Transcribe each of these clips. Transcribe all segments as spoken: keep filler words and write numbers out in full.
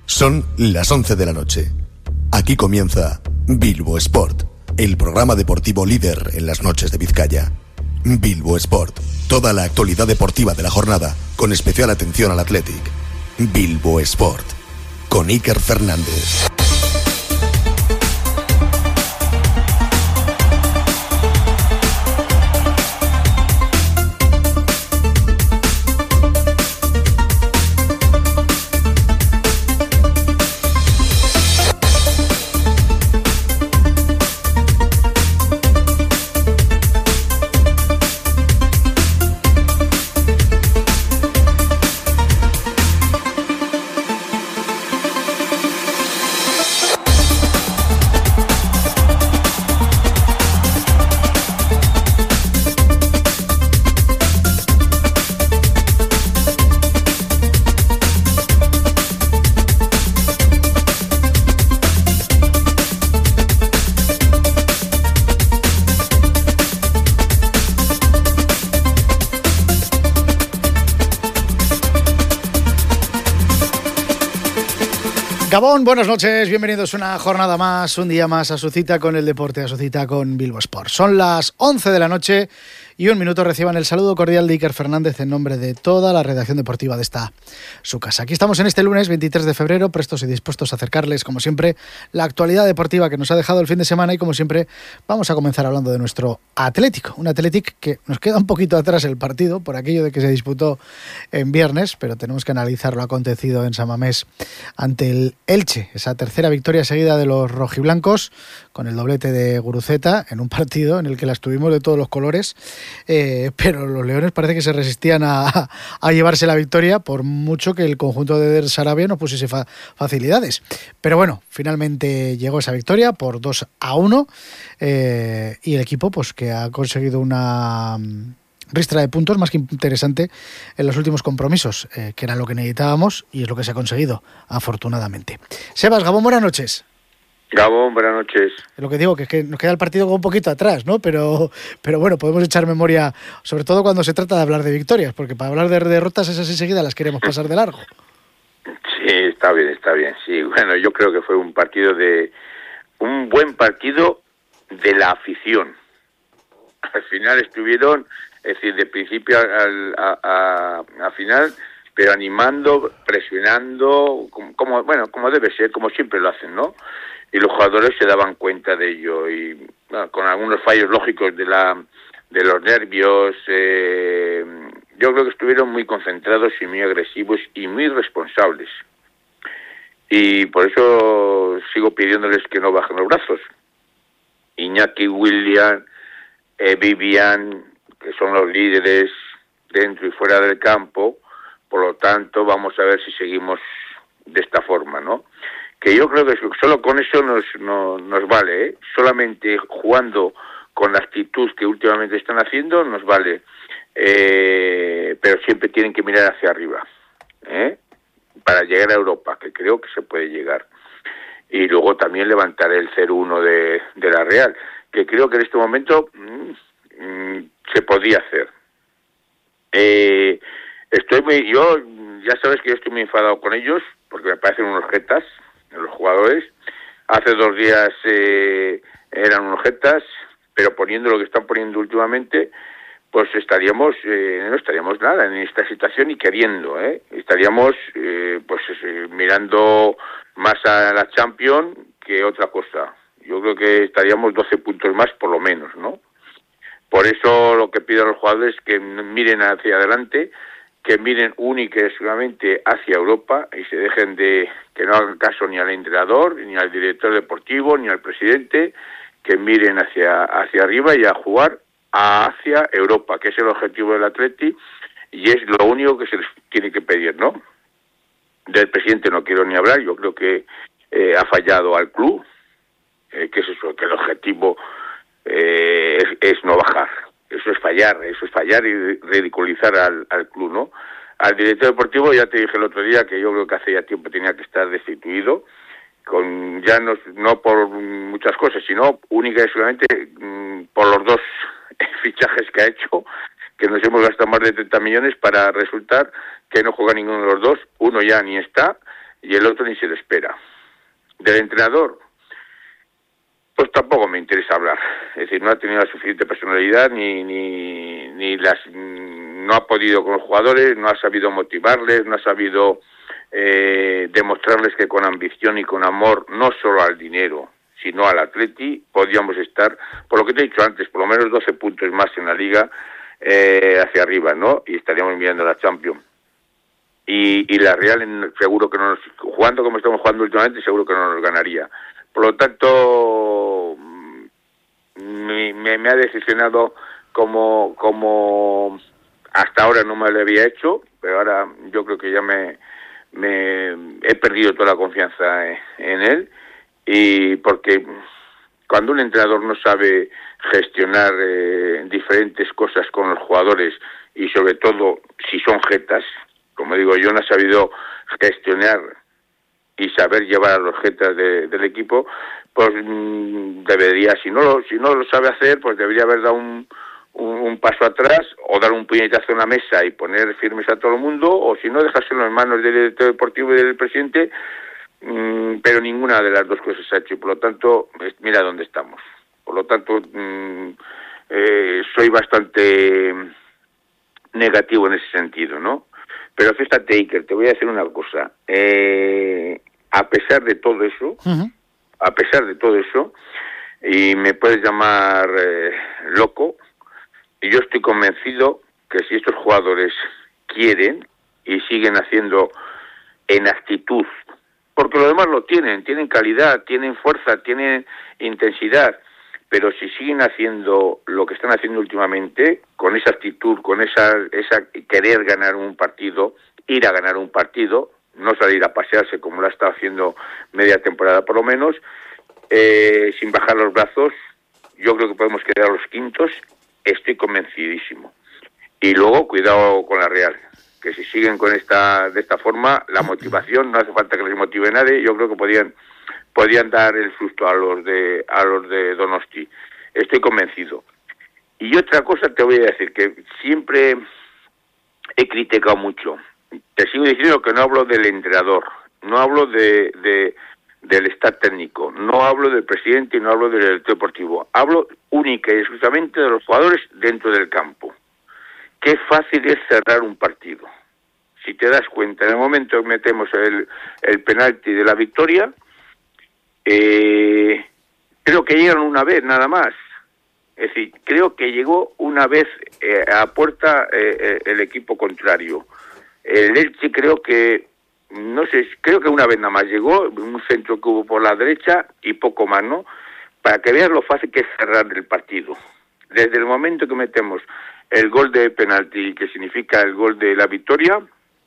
Son las once de la noche. Aquí comienza Bilbo Sport, el programa deportivo líder en las noches de Vizcaya. Bilbo Sport, toda la actualidad deportiva de la jornada, con especial atención al Athletic. Bilbo Sport, con Iker Fernández. Gabón, buenas noches, bienvenidos una jornada más, un día más a su cita con el deporte, a su cita con Bilbo Sport. Son las once de la noche y un minuto. Reciban el saludo cordial de Iker Fernández en nombre de toda la redacción deportiva de esta su casa. Aquí estamos en este lunes veintitrés de febrero, prestos y dispuestos a acercarles, como siempre, la actualidad deportiva que nos ha dejado el fin de semana y, como siempre, vamos a comenzar hablando de nuestro Atlético. Un Atlético que nos queda un poquito atrás el partido por aquello de que se disputó en viernes, pero tenemos que analizar lo acontecido en San Mamés ante el Elche, esa tercera victoria seguida de los rojiblancos con el doblete de Guruceta en un partido en el que las tuvimos de todos los colores. Eh, pero los leones parece que se resistían a, a llevarse la victoria, por mucho que el conjunto de Sarabia no pusiese fa- facilidades. Pero bueno, finalmente llegó esa victoria por dos a uno eh, y el equipo pues que ha conseguido una ristra de puntos más que interesante en los últimos compromisos, eh, que era lo que necesitábamos y es lo que se ha conseguido, afortunadamente. Sebas, Gabón, buenas noches. Gabón, buenas noches. Es lo que digo, que, es que nos queda el partido un poquito atrás, ¿no? Pero, pero bueno, podemos echar memoria, sobre todo cuando se trata de hablar de victorias, porque para hablar de derrotas esas enseguida las queremos pasar de largo. Sí, está bien, está bien. Sí, bueno, yo creo que fue un partido de... un buen partido de la afición. Al final estuvieron, es decir, de principio al, a, a, a final, pero animando, presionando, como, como bueno, como debe ser, como siempre lo hacen, ¿no? Y los jugadores se daban cuenta de ello y bueno, con algunos fallos lógicos de la de los nervios, eh, yo creo que estuvieron muy concentrados y muy agresivos y muy responsables. Y por eso sigo pidiéndoles que no bajen los brazos. Iñaki, William, eh, Vivian, que son los líderes dentro y fuera del campo, por lo tanto vamos a ver si seguimos de esta forma, ¿no? Que yo creo que solo con eso nos, no, nos vale, ¿eh? Solamente jugando con la actitud que últimamente están haciendo nos vale, eh, pero siempre tienen que mirar hacia arriba, ¿eh? Para llegar a Europa, que creo que se puede llegar. Y luego también levantar el cero uno de, de la Real, que creo que en este momento mmm, mmm, se podía hacer. Eh, estoy muy, yo ya sabes que yo estoy muy enfadado con ellos, porque me parecen unos jetas, los jugadores. Hace dos días eh, eran unos jetas, pero poniendo lo que están poniendo últimamente, pues estaríamos, eh, no estaríamos nada en esta situación y queriendo, ¿eh? Estaríamos eh, pues eh, mirando más a la Champions que otra cosa. Yo creo que estaríamos doce puntos más por lo menos, ¿no? Por eso lo que pido a los jugadores es que miren hacia adelante, que miren única y exclusivamente hacia Europa y se dejen de que no hagan caso ni al entrenador, ni al director deportivo, ni al presidente, que miren hacia hacia arriba y a jugar hacia Europa, que es el objetivo del Atleti y es lo único que se les tiene que pedir, ¿no? Del presidente no quiero ni hablar, yo creo que eh, ha fallado al club, eh, que es eso, que el objetivo eh, es, es no bajar. Eso es fallar, eso es fallar y ridiculizar al, al club, ¿no? Al director deportivo ya te dije el otro día que yo creo que hace ya tiempo tenía que estar destituido, con ya no, no por muchas cosas, sino única y solamente mmm, por los dos fichajes que ha hecho, que nos hemos gastado más de treinta millones para resultar que no juega ninguno de los dos, uno ya ni está, y el otro ni se lo espera. Del entrenador, pues tampoco me interesa hablar. Es decir, no ha tenido la suficiente personalidad, ni ni ni las no ha podido con los jugadores, no ha sabido motivarles, no ha sabido eh, demostrarles que con ambición y con amor, no solo al dinero, sino al Atleti, podíamos estar, por lo que te he dicho antes, por lo menos doce puntos más en la Liga eh, hacia arriba, ¿no? Y estaríamos mirando a la Champions. Y, y la Real seguro que no nos, jugando como estamos jugando últimamente, seguro que no nos ganaría. Por lo tanto, me, me, me ha decepcionado como, como hasta ahora no me lo había hecho, pero ahora yo creo que ya me, me he perdido toda la confianza en, en él, y porque cuando un entrenador no sabe gestionar eh, diferentes cosas con los jugadores, y sobre todo si son jetas, como digo yo, no ha sabido gestionar y saber llevar a los jetas de, del equipo, pues mmm, debería, si no lo, si no lo sabe hacer, pues debería haber dado un, un, un paso atrás, o dar un puñetazo en la mesa y poner firmes a todo el mundo, o si no, dejárselo en manos del director deportivo y del presidente, mmm, pero ninguna de las dos cosas se ha hecho, y por lo tanto, mira dónde estamos. Por lo tanto, mmm, eh, soy bastante negativo en ese sentido, ¿no? Pero fíjate, Iker, te voy a decir una cosa. Eh, a pesar de todo eso, uh-huh. a pesar de todo eso, y me puedes llamar eh, loco, y yo estoy convencido que si estos jugadores quieren y siguen haciendo en actitud, porque lo demás lo tienen, tienen calidad, tienen fuerza, tienen intensidad, pero si siguen haciendo lo que están haciendo últimamente, con esa actitud, con esa esa querer ganar un partido, ir a ganar un partido, no salir a pasearse como lo ha estado haciendo media temporada por lo menos, eh, sin bajar los brazos, yo creo que podemos quedar los quintos, estoy convencidísimo. Y luego, cuidado con la Real, que si siguen con esta de esta forma, la motivación, no hace falta que les motive nadie, yo creo que podían podían dar el susto a los de a los de Donosti. Estoy convencido. Y otra cosa te voy a decir, que siempre he criticado mucho. Te sigo diciendo que no hablo del entrenador, no hablo de, de del staff técnico, no hablo del presidente y no hablo del director deportivo. Hablo única y exclusivamente de los jugadores dentro del campo. Qué fácil es cerrar un partido. Si te das cuenta, en el momento que metemos el, el penalti de la victoria, Eh, creo que llegan una vez nada más, es decir, creo que llegó una vez eh, a puerta eh, el equipo contrario. El Elche creo que, no sé, creo que una vez nada más llegó, un centro que hubo por la derecha y poco más, ¿no? Para que veas lo fácil que es cerrar el partido. Desde el momento que metemos el gol de penalti, que significa el gol de la victoria,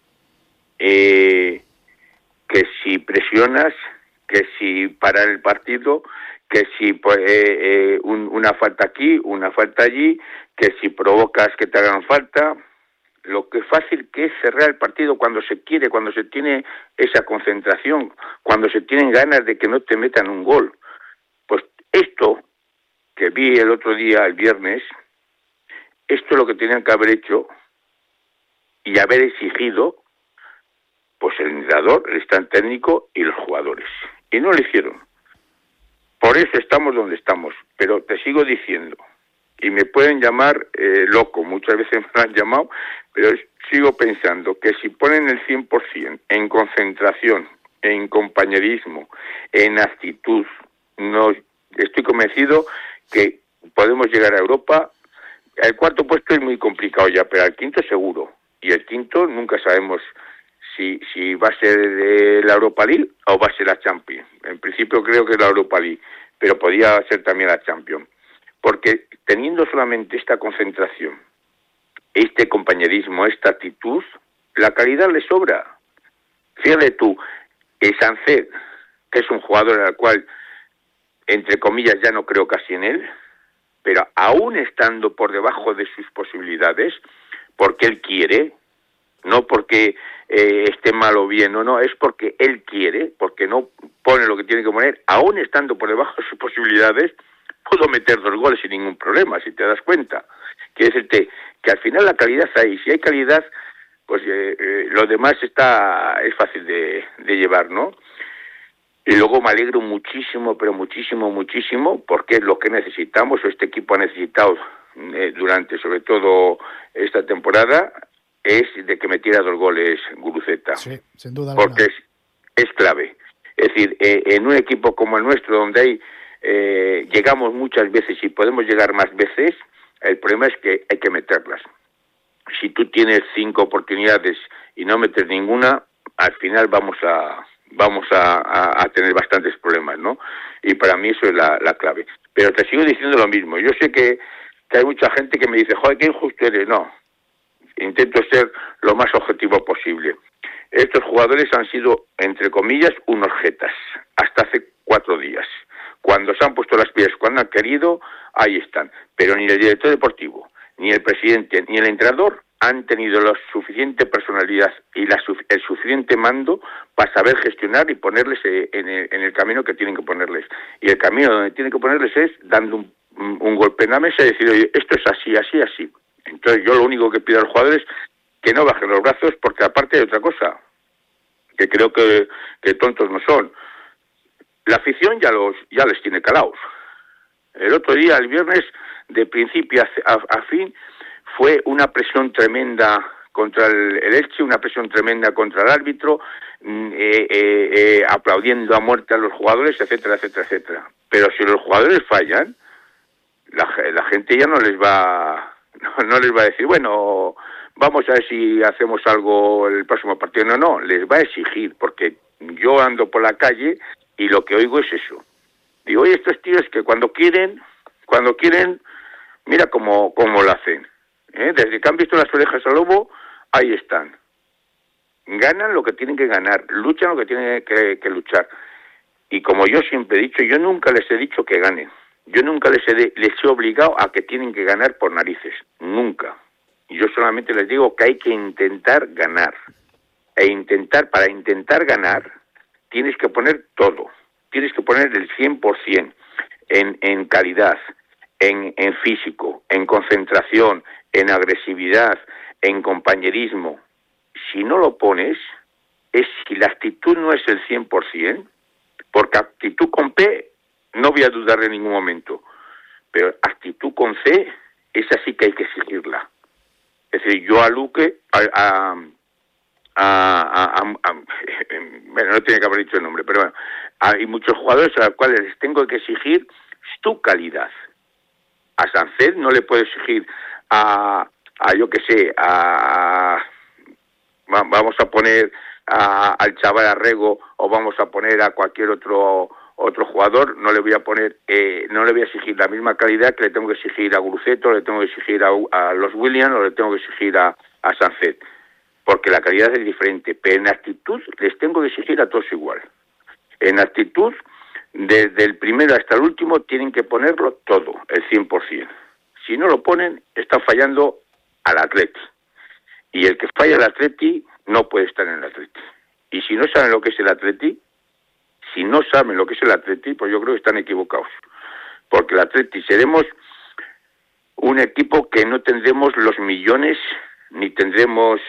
eh, que si presionas, que si parar el partido, que si pues, eh, eh, un, una falta aquí, una falta allí, que si provocas que te hagan falta, lo que fácil que es cerrar el partido cuando se quiere, cuando se tiene esa concentración, cuando se tienen ganas de que no te metan un gol. Pues esto que vi el otro día, el viernes, esto es lo que tenían que haber hecho y haber exigido pues el entrenador, el staff técnico y los jugadores. Y no lo hicieron. Por eso estamos donde estamos. Pero te sigo diciendo, y me pueden llamar eh, loco, muchas veces me han llamado, pero sigo pensando que si ponen el cien por ciento en concentración, en compañerismo, en actitud, no, estoy convencido que podemos llegar a Europa. El cuarto puesto es muy complicado ya, pero al quinto seguro. Y el quinto nunca sabemos Si, si va a ser de la Europa League o va a ser la Champions. En principio creo que es la Europa League, pero podría ser también la Champions. Porque teniendo solamente esta concentración, este compañerismo, esta actitud, la calidad le sobra. Fíjate tú, el Sánchez, que es un jugador al cual, entre comillas, ya no creo casi en él, pero aún estando por debajo de sus posibilidades, porque él quiere, no porque eh, esté mal o bien, no, no, es porque él quiere, porque no pone lo que tiene que poner, aún estando por debajo de sus posibilidades, puedo meter dos goles sin ningún problema, si te das cuenta. Quiere decirte que al final la calidad hay, si hay calidad, pues eh, eh, lo demás está es fácil de, de llevar, ¿no? Y luego me alegro muchísimo, pero muchísimo, muchísimo, porque es lo que necesitamos, o este equipo ha necesitado eh, durante, sobre todo, esta temporada, es de que metiera dos goles Guruceta. Sí, sin duda porque es, es clave. Es decir, eh, en un equipo como el nuestro, donde hay eh, llegamos muchas veces y podemos llegar más veces, el problema es que hay que meterlas. Si tú tienes cinco oportunidades y no metes ninguna, al final vamos a vamos a, a, a tener bastantes problemas, ¿no? Y para mí eso es la, la clave. Pero te sigo diciendo lo mismo. Yo sé que, que hay mucha gente que me dice, joder, qué injusto eres. No, intento ser lo más objetivo posible. Estos jugadores han sido, entre comillas, unos jetas, hasta hace cuatro días. Cuando se han puesto las pies, cuando han querido, ahí están. Pero ni el director deportivo, ni el presidente, ni el entrenador han tenido la suficiente personalidad y la, el suficiente mando para saber gestionar y ponerles en el, en el camino que tienen que ponerles. Y el camino donde tienen que ponerles es dando un, un golpe en la mesa y decir, oye, esto es así, así, así. Entonces yo lo único que pido a los jugadores es que no bajen los brazos, porque aparte hay otra cosa, que creo que, que tontos no son. La afición ya los ya les tiene calados. El otro día, el viernes, de principio a, a, a fin, fue una presión tremenda contra el, el Elche, una presión tremenda contra el árbitro, eh, eh, eh, aplaudiendo a muerte a los jugadores, etcétera, etcétera, etcétera. Pero si los jugadores fallan, la, la gente ya no les va no, no les va a decir, bueno, vamos a ver si hacemos algo el próximo partido. No, no, les va a exigir, porque yo ando por la calle y lo que oigo es eso. Digo, oye, estos tíos que cuando quieren, cuando quieren, mira cómo, cómo lo hacen. ¿Eh? Desde que han visto las orejas al lobo, ahí están. Ganan lo que tienen que ganar, luchan lo que tienen que, que luchar. Y como yo siempre he dicho, yo nunca les he dicho que ganen. Yo nunca les he, de, les he obligado a que tienen que ganar por narices. Nunca. Y yo solamente les digo que hay que intentar ganar. E intentar, para intentar ganar, tienes que poner todo. Tienes que poner el cien por ciento en, en calidad, en, en físico, en concentración, en agresividad, en compañerismo. Si no lo pones, es si la actitud no es el cien por ciento, porque actitud con P no voy a dudar en ningún momento, pero actitud con C, esa sí que hay que exigirla. Es decir, yo a Luque, a, a, a, a, a, a bueno, no tiene que haber dicho el nombre, pero bueno, hay muchos jugadores a los cuales les tengo que exigir tu calidad. A Sánchez no le puedo exigir a, a yo qué sé, a, vamos a poner a, al chaval Arrego, o vamos a poner a cualquier otro otro jugador, no le voy a poner, eh, no le voy a exigir la misma calidad que le tengo que exigir a Guruceta, le tengo que exigir a, a los Williams, o le tengo que exigir a, a Sánchez, porque la calidad es diferente. Pero en actitud les tengo que exigir a todos igual. En actitud, desde el primero hasta el último, tienen que ponerlo todo, el cien por ciento. Si no lo ponen, están fallando al Atleti. Y el que falla al Atleti no puede estar en el Atleti. Y si no saben lo que es el Atleti, si no saben lo que es el Atleti, pues yo creo que están equivocados. Porque el Atleti seremos un equipo que no tendremos los millones, ni tendremos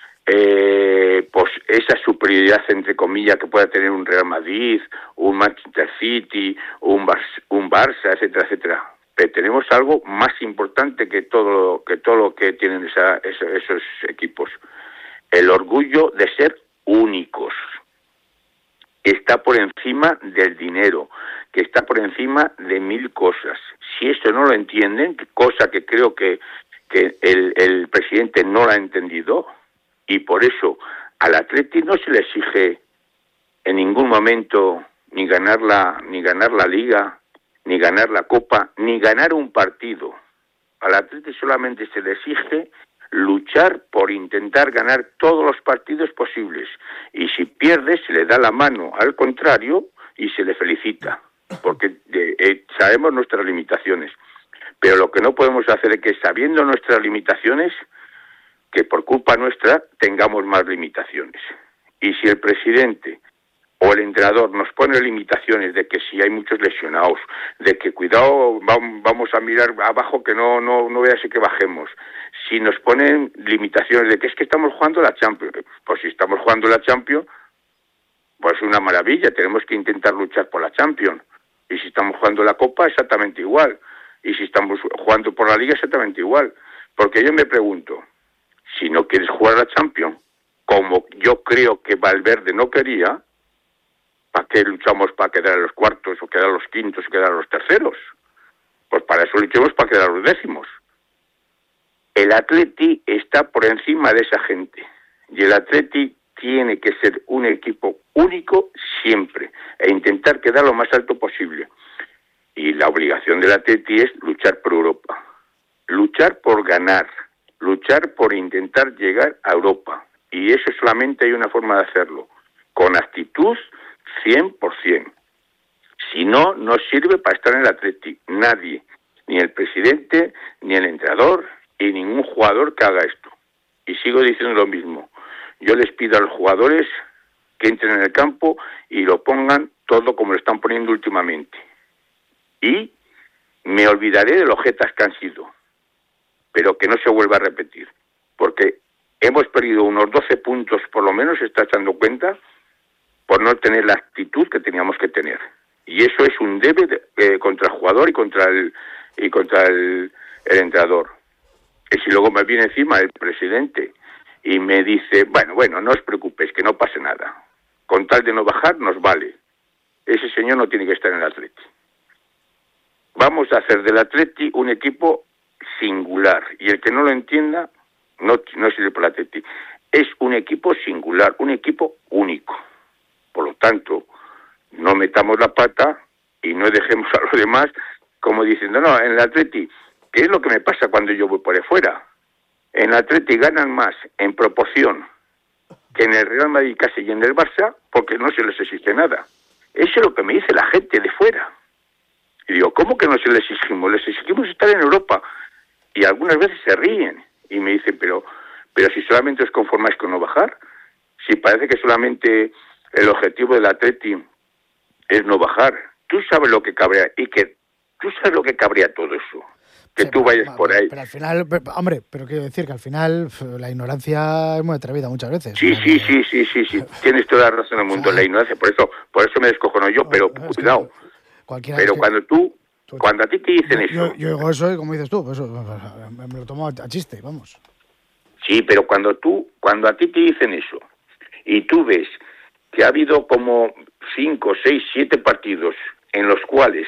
eh, pues esa superioridad, entre comillas, que pueda tener un Real Madrid, un Manchester City, un, Bar- un Barça, etcétera, etcétera. Pero tenemos algo más importante que todo, que todo lo que tienen esa, esa, esos equipos. El orgullo de ser únicos. Está por encima del dinero, que está por encima de mil cosas. Si esto no lo entienden, cosa que creo que, que el, el presidente no la ha entendido, y por eso al Atleti no se le exige en ningún momento ni ganar la, ni ganar la Liga, ni ganar la Copa, ni ganar un partido. Al Atleti solamente se le exige luchar por intentar ganar todos los partidos posibles, y si pierde se le da la mano al contrario y se le felicita, porque de, eh, sabemos nuestras limitaciones, pero lo que no podemos hacer es que, sabiendo nuestras limitaciones, que por culpa nuestra tengamos más limitaciones. Y si el presidente o el entrenador nos pone limitaciones de que si hay muchos lesionados, de que cuidado, vamos a mirar abajo que no no no veas que bajemos. Si nos ponen limitaciones de que es que estamos jugando la Champions, pues si estamos jugando la Champions, pues una maravilla, tenemos que intentar luchar por la Champions. Y si estamos jugando la Copa, exactamente igual. Y si estamos jugando por la Liga, exactamente igual. Porque yo me pregunto, si no quieres jugar la Champions, como yo creo que Valverde no quería, ¿para qué luchamos para quedar en los cuartos, o quedar en los quintos, o quedar en los terceros? Pues para eso luchemos para quedar en los décimos. El Atleti está por encima de esa gente. Y el Atleti tiene que ser un equipo único siempre e intentar quedar lo más alto posible. Y la obligación del Atleti es luchar por Europa. Luchar por ganar. Luchar por intentar llegar a Europa. Y eso solamente hay una forma de hacerlo. Con actitud cien por ciento. Si no, no sirve para estar en el Atleti. Nadie. Ni el presidente, ni el entrenador, y ningún jugador que haga esto. Y sigo diciendo lo mismo. Yo les pido a los jugadores que entren en el campo y lo pongan todo como lo están poniendo últimamente. Y me olvidaré de los jetas que han sido, pero que no se vuelva a repetir. Porque hemos perdido unos doce puntos, por lo menos se está echando cuenta, por no tener la actitud que teníamos que tener. Y eso es un debe de, eh, contra el jugador y contra el, y contra el, el entrenador. Y si luego me viene encima el presidente y me dice, bueno, bueno, no os preocupéis, que no pase nada. Con tal de no bajar, nos vale. Ese señor no tiene que estar en el Atleti. Vamos a hacer del Atleti un equipo singular. Y el que no lo entienda, no, no sirve para el Atleti. Es un equipo singular, un equipo único. Por lo tanto, no metamos la pata y no dejemos a los demás como diciendo, no, en el Atleti, ¿qué es lo que me pasa cuando yo voy por ahí fuera? En el Atleti ganan más en proporción que en el Real Madrid casi y en el Barça, porque no se les exige nada. Eso es lo que me dice la gente de fuera. Y digo, ¿cómo que no se les exigimos? Les exigimos estar en Europa. Y algunas veces se ríen y me dicen, pero, pero si solamente os conformáis con no bajar, si parece que solamente el objetivo del Atleti es no bajar, tú sabes lo que cabrea, y que tú sabes lo que cabrea todo eso. Que sí, tú vayas pero, por ahí. Pero al final, hombre, pero quiero decir que al final la ignorancia es muy atrevida muchas veces. Sí, sí, sí, sí, sí, sí. Tienes toda la razón del mundo, la ignorancia. Por eso, por eso me descojono yo, pero es cuidado. Pero que, cuando tú, tú, cuando a ti te dicen yo, eso... Yo, yo digo eso y como dices tú, pues eso, me lo tomo a chiste, vamos. Sí, pero cuando tú, cuando a ti te dicen eso, y tú ves que ha habido como cinco, seis, siete partidos en los cuales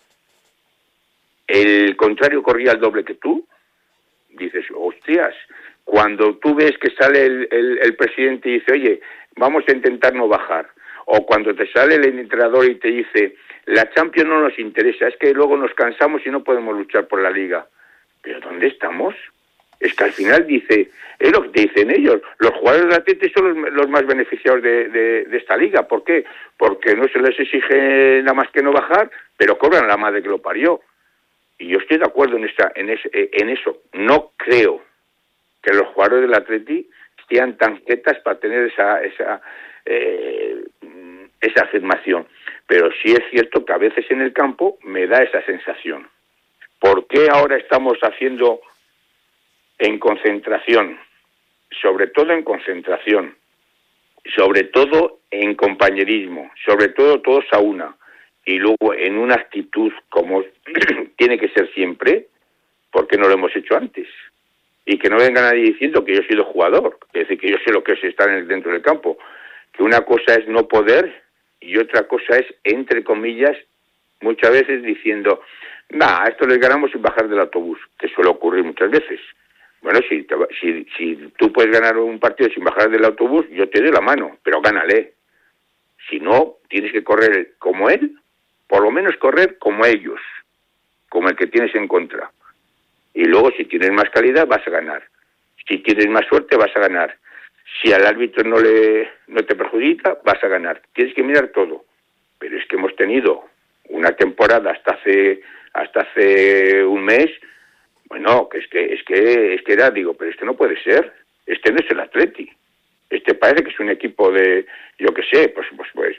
el contrario corría el doble que tú, dices, hostias, cuando tú ves que sale el, el, el presidente y dice, oye, vamos a intentar no bajar, o cuando te sale el entrenador y te dice, la Champions no nos interesa, es que luego nos cansamos y no podemos luchar por la Liga. ¿Pero dónde estamos? Es que al final dice, es lo que te dicen ellos, los jugadores de Atleti son los, los más beneficiados de, de, de esta liga. ¿Por qué? Porque no se les exige nada más que no bajar, pero cobran la madre que lo parió. Y yo estoy de acuerdo en, esa, en, ese, en eso. No creo que los jugadores del Atleti sean tan quietas para tener esa esa eh, esa afirmación. Pero sí es cierto que a veces en el campo me da esa sensación. ¿Por qué ahora estamos haciendo en concentración? Sobre todo en concentración. Sobre todo en compañerismo. Sobre todo todos a una. Y luego en una actitud como tiene que ser siempre, porque no lo hemos hecho antes. Y que no venga nadie diciendo que yo he sido jugador, es decir, que yo sé lo que es estar en el, dentro del campo. Que una cosa es no poder y otra cosa es, entre comillas, muchas veces diciendo, nah, a esto les ganamos sin bajar del autobús, que suele ocurrir muchas veces. Bueno, si, te, si, si tú puedes ganar un partido sin bajar del autobús, yo te doy la mano, pero gánale. Si no, tienes que correr como él, por lo menos correr como ellos, como el que tienes en contra. Y luego, si tienes más calidad, vas a ganar. Si tienes más suerte, vas a ganar. Si al árbitro no le no te perjudica, vas a ganar. Tienes que mirar todo. Pero es que hemos tenido una temporada hasta hace hasta hace un mes, bueno, que es que es que es que era, digo, pero este no puede ser. Este no es el Atleti. Este parece que es un equipo de, yo qué sé, pues pues pues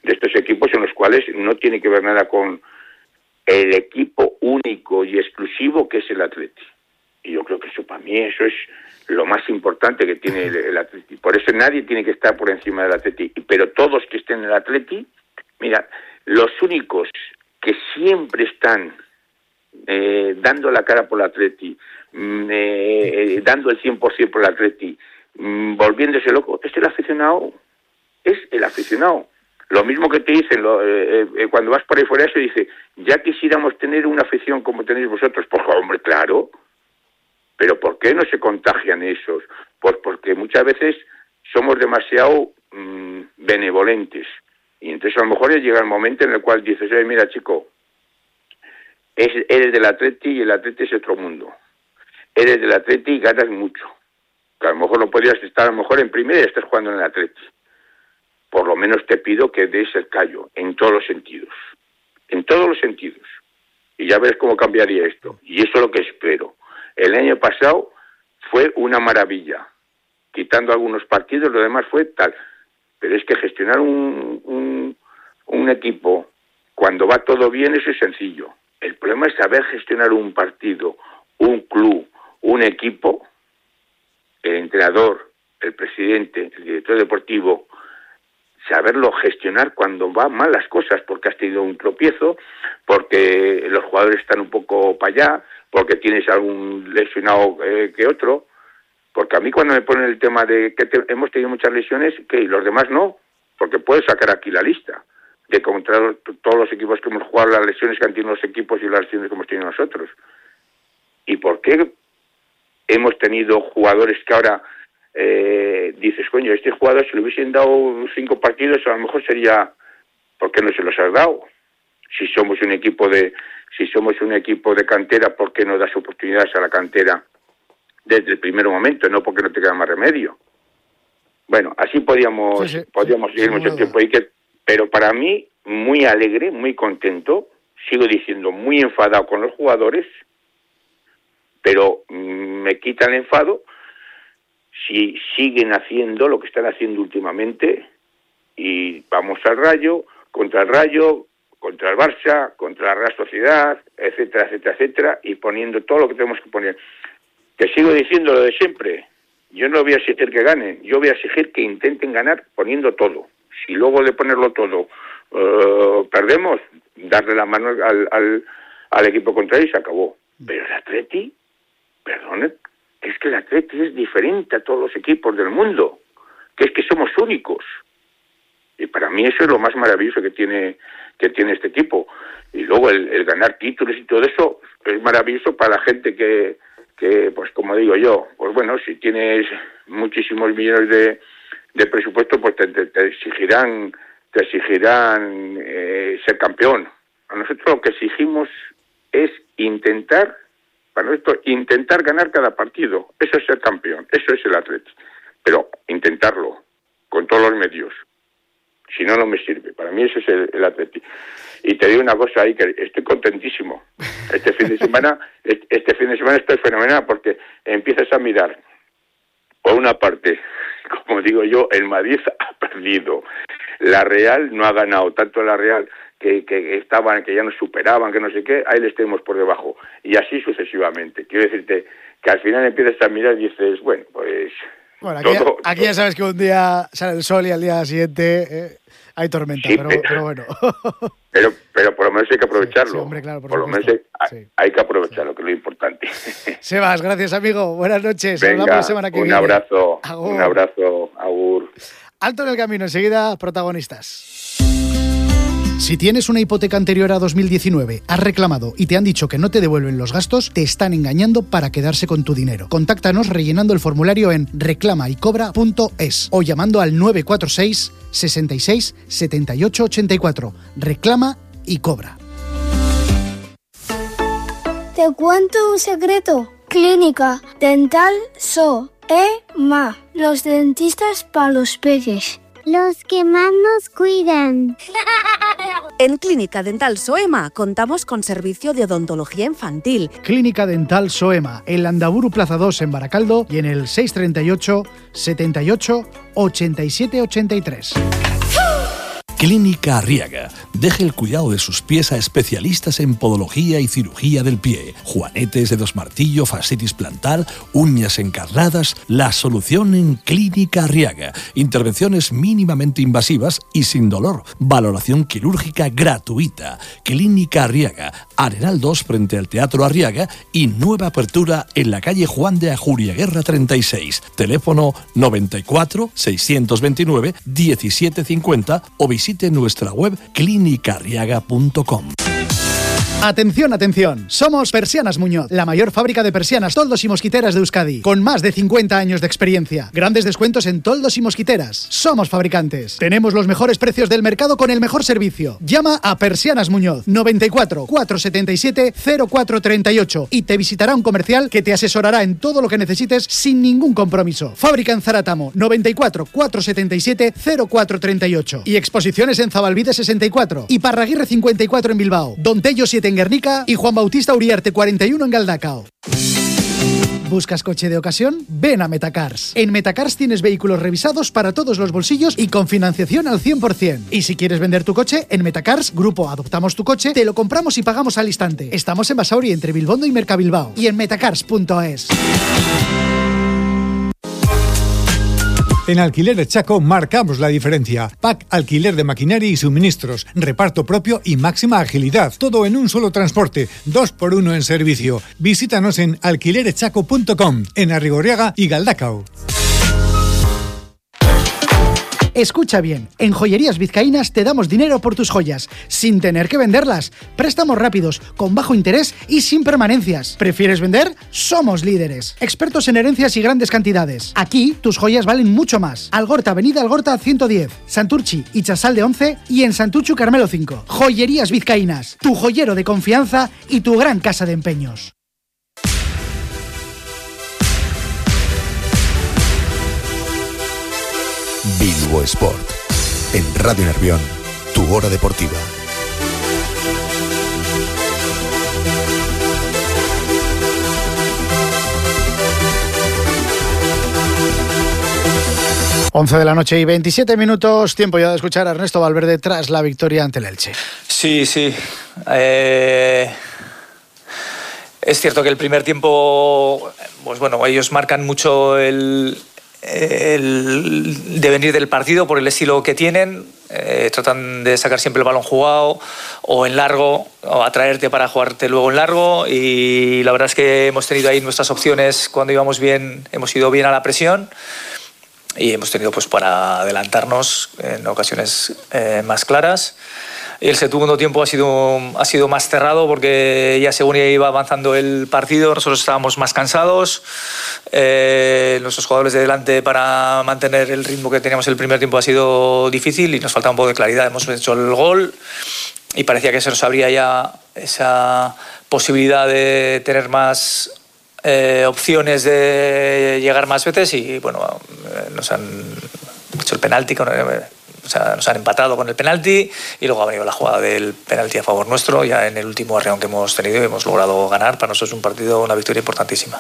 de estos equipos en los cuales no tiene que ver nada con el equipo único y exclusivo que es el Atleti. Y yo creo que eso para mí eso es lo más importante que tiene el, el Atleti. Por eso nadie tiene que estar por encima del Atleti. Pero todos que estén en el Atleti, mira, los únicos que siempre están eh, dando la cara por el Atleti, mm, eh, eh, dando el cien por ciento por el Atleti, mm, volviéndose loco, es el aficionado. Es el aficionado. Lo mismo que te dicen lo, eh, eh, cuando vas por ahí fuera, se dice, ya quisiéramos tener una afición como tenéis vosotros. Pues hombre, claro. Pero ¿por qué no se contagian esos? Pues porque muchas veces somos demasiado mmm, benevolentes. Y entonces a lo mejor ya llega el momento en el cual dices, eh, mira chico, es, eres del Atleti y el Atleti es otro mundo. Eres del Atleti y ganas mucho. Que a lo mejor no podrías estar a lo mejor en primera y estás jugando en el Atleti. Por lo menos te pido que des el callo, en todos los sentidos. En todos los sentidos. Y ya ves cómo cambiaría esto. Y eso es lo que espero. El año pasado fue una maravilla. Quitando algunos partidos, lo demás fue tal. Pero es que gestionar un, un, un equipo cuando va todo bien, eso es sencillo. El problema es saber gestionar un partido, un club, un equipo, el entrenador, el presidente, el director deportivo, saberlo gestionar cuando van mal las cosas, porque has tenido un tropiezo, porque los jugadores están un poco para allá, porque tienes algún lesionado eh, que otro. Porque a mí cuando me ponen el tema de que te, hemos tenido muchas lesiones, que los demás no, porque puedo sacar aquí la lista de contra todos los equipos que hemos jugado, las lesiones que han tenido los equipos y las lesiones que hemos tenido nosotros. ¿Y por qué hemos tenido jugadores que ahora eh, dices, coño, este jugador si le hubiesen dado cinco partidos a lo mejor sería, ¿por qué no se los has dado? Si somos un equipo de, si somos un equipo de cantera, ¿por qué no das oportunidades a la cantera desde el primer momento, no porque no te queda más remedio? Bueno, así podíamos, sí, sí, podíamos seguir sí, mucho tiempo. Y que, pero para mí, muy alegre, muy contento, sigo diciendo, muy enfadado con los jugadores, pero mmm, me quita el enfado si siguen haciendo lo que están haciendo últimamente y vamos al Rayo, contra el Rayo, contra el Barça, contra la Real Sociedad, etcétera, etcétera, etcétera, y poniendo todo lo que tenemos que poner. Que sigo diciendo lo de siempre, yo no voy a exigir que ganen, yo voy a exigir que intenten ganar poniendo todo. Si luego de ponerlo todo uh, perdemos, darle la mano al, al, al equipo contrario y se acabó. Pero el Atleti, perdón, es que el Atleti es diferente a todos los equipos del mundo, que es que somos únicos. Y para mí eso es lo más maravilloso que tiene que tiene este equipo. Y luego el, el ganar títulos y todo eso es maravilloso para la gente que que, pues como digo yo, pues bueno, si tienes muchísimos millones de, de presupuesto, pues te, te, te exigirán te exigirán eh, ser campeón. A nosotros lo que exigimos es intentar, para nosotros, intentar ganar cada partido. Eso es ser campeón, eso es el Atleti. Pero intentarlo, con todos los medios. Si no, no me sirve. Para mí eso es el, el Atleti. Y te digo una cosa ahí, que estoy contentísimo. Este fin de semana, este fin de semana estoy fenomenal, porque empiezas a mirar, por una parte, como digo yo, el Madrid ha perdido. La Real no ha ganado, tanto la Real que, que estaban, que ya nos superaban, que no sé qué, ahí les tenemos por debajo. Y así sucesivamente. Quiero decirte que al final empiezas a mirar y dices, bueno, pues... Bueno, aquí, todo, aquí ya sabes que un día sale el sol y al día siguiente eh, hay tormenta, sí, pero, pero, pero bueno. Pero, pero por lo menos hay que aprovecharlo. Sí, sí, hombre, claro, por por lo menos hay, sí. hay que aprovecharlo, que es lo importante. Sebas, gracias amigo, buenas noches. Venga, hablamos la semana que un viene. Abrazo, agur. Un abrazo, agur. Alto en el camino, enseguida protagonistas. Si tienes una hipoteca anterior a dos mil diecinueve, has reclamado y te han dicho que no te devuelven los gastos, te están engañando para quedarse con tu dinero. Contáctanos rellenando el formulario en reclama y cobra punto es o llamando al nueve cuatro seis, sesenta y seis, setenta y ocho ochenta y cuatro. Reclama y cobra. ¿Te cuento un secreto? Clínica Dental So E-Ma. Los dentistas para los peques. Los que más nos cuidan. En Clínica Dental Soema contamos con servicio de odontología infantil. Clínica Dental Soema, en Landaburu Plaza dos en Baracaldo y en el seis treinta y ocho, setenta y ocho, ochenta y siete ochenta y tres. Clínica Arriaga. Deje el cuidado de sus pies a especialistas en podología y cirugía del pie. Juanetes, dedos martillo, fascitis plantar, uñas encarnadas. La solución en Clínica Arriaga. Intervenciones mínimamente invasivas y sin dolor. Valoración quirúrgica gratuita. Clínica Arriaga. Arenal dos frente al Teatro Arriaga y nueva apertura en la calle Juan de Ajuriaguerra treinta y seis. Teléfono noventa y cuatro, seiscientos veintinueve, diecisiete cincuenta o visite nuestra web clínica arriaga punto com. Atención, atención. Somos Persianas Muñoz, la mayor fábrica de persianas, toldos y mosquiteras de Euskadi, con más de cincuenta años de experiencia. Grandes descuentos en toldos y mosquiteras. Somos fabricantes. Tenemos los mejores precios del mercado con el mejor servicio. Llama a Persianas Muñoz, noventa y cuatro, cuatrocientos setenta y siete, cero cuatro treinta y ocho y te visitará un comercial que te asesorará en todo lo que necesites sin ningún compromiso. Fábrica en Zaratamo, noventa y cuatro, cuatrocientos setenta y siete, cero cuatro treinta y ocho y exposiciones en Zabalbide sesenta y cuatro y Parraguirre cincuenta y cuatro en Bilbao, Don Tello siete en Guernica y Juan Bautista Uriarte cuarenta y uno en Galdacao. ¿Buscas coche de ocasión? Ven a Metacars. En Metacars tienes vehículos revisados para todos los bolsillos y con financiación al cien por ciento. Y si quieres vender tu coche, en Metacars, Grupo Adoptamos tu Coche, te lo compramos y pagamos al instante. Estamos en Basauri entre Bilbondo y Mercabilbao y en metacars punto es. En Alquileres Chaco marcamos la diferencia. Pack alquiler de maquinaria y suministros, reparto propio y máxima agilidad. Todo en un solo transporte, dos por uno en servicio. Visítanos en alquileres chaco punto com, en Arrigorriaga y Galdacao. Escucha bien, en Joyerías Vizcaínas te damos dinero por tus joyas, sin tener que venderlas. Préstamos rápidos, con bajo interés y sin permanencias. ¿Prefieres vender? Somos líderes. Expertos en herencias y grandes cantidades. Aquí, tus joyas valen mucho más. Algorta, Avenida Algorta ciento diez, Santurchi y Chasalde once y en Santuchu Carmelo cinco. Joyerías Vizcaínas, tu joyero de confianza y tu gran casa de empeños. Bilbo Sport. En Radio Nervión, tu hora deportiva. once de la noche y veintisiete minutos, tiempo ya de escuchar a Ernesto Valverde tras la victoria ante el Elche. Sí, sí. Eh... Es cierto que el primer tiempo, pues bueno, ellos marcan mucho el, el devenir del partido por el estilo que tienen. Eh, tratan de sacar siempre el balón jugado o en largo, o atraerte para jugarte luego en largo, y la verdad es que hemos tenido ahí nuestras opciones cuando íbamos bien, hemos ido bien a la presión y hemos tenido pues para adelantarnos en ocasiones eh, más claras. Y el segundo tiempo ha sido, ha sido más cerrado porque ya según iba avanzando el partido nosotros estábamos más cansados. Eh, nuestros jugadores de delante para mantener el ritmo que teníamos el primer tiempo ha sido difícil y nos falta un poco de claridad. Hemos hecho el gol y parecía que se nos abría ya esa posibilidad de tener más eh, opciones de llegar más veces y bueno, nos han hecho el penalti con el, O sea, nos han empatado con el penalti y luego ha venido la jugada del penalti a favor nuestro ya en el último arreón que hemos tenido y hemos logrado ganar. Para nosotros es un partido, una victoria importantísima.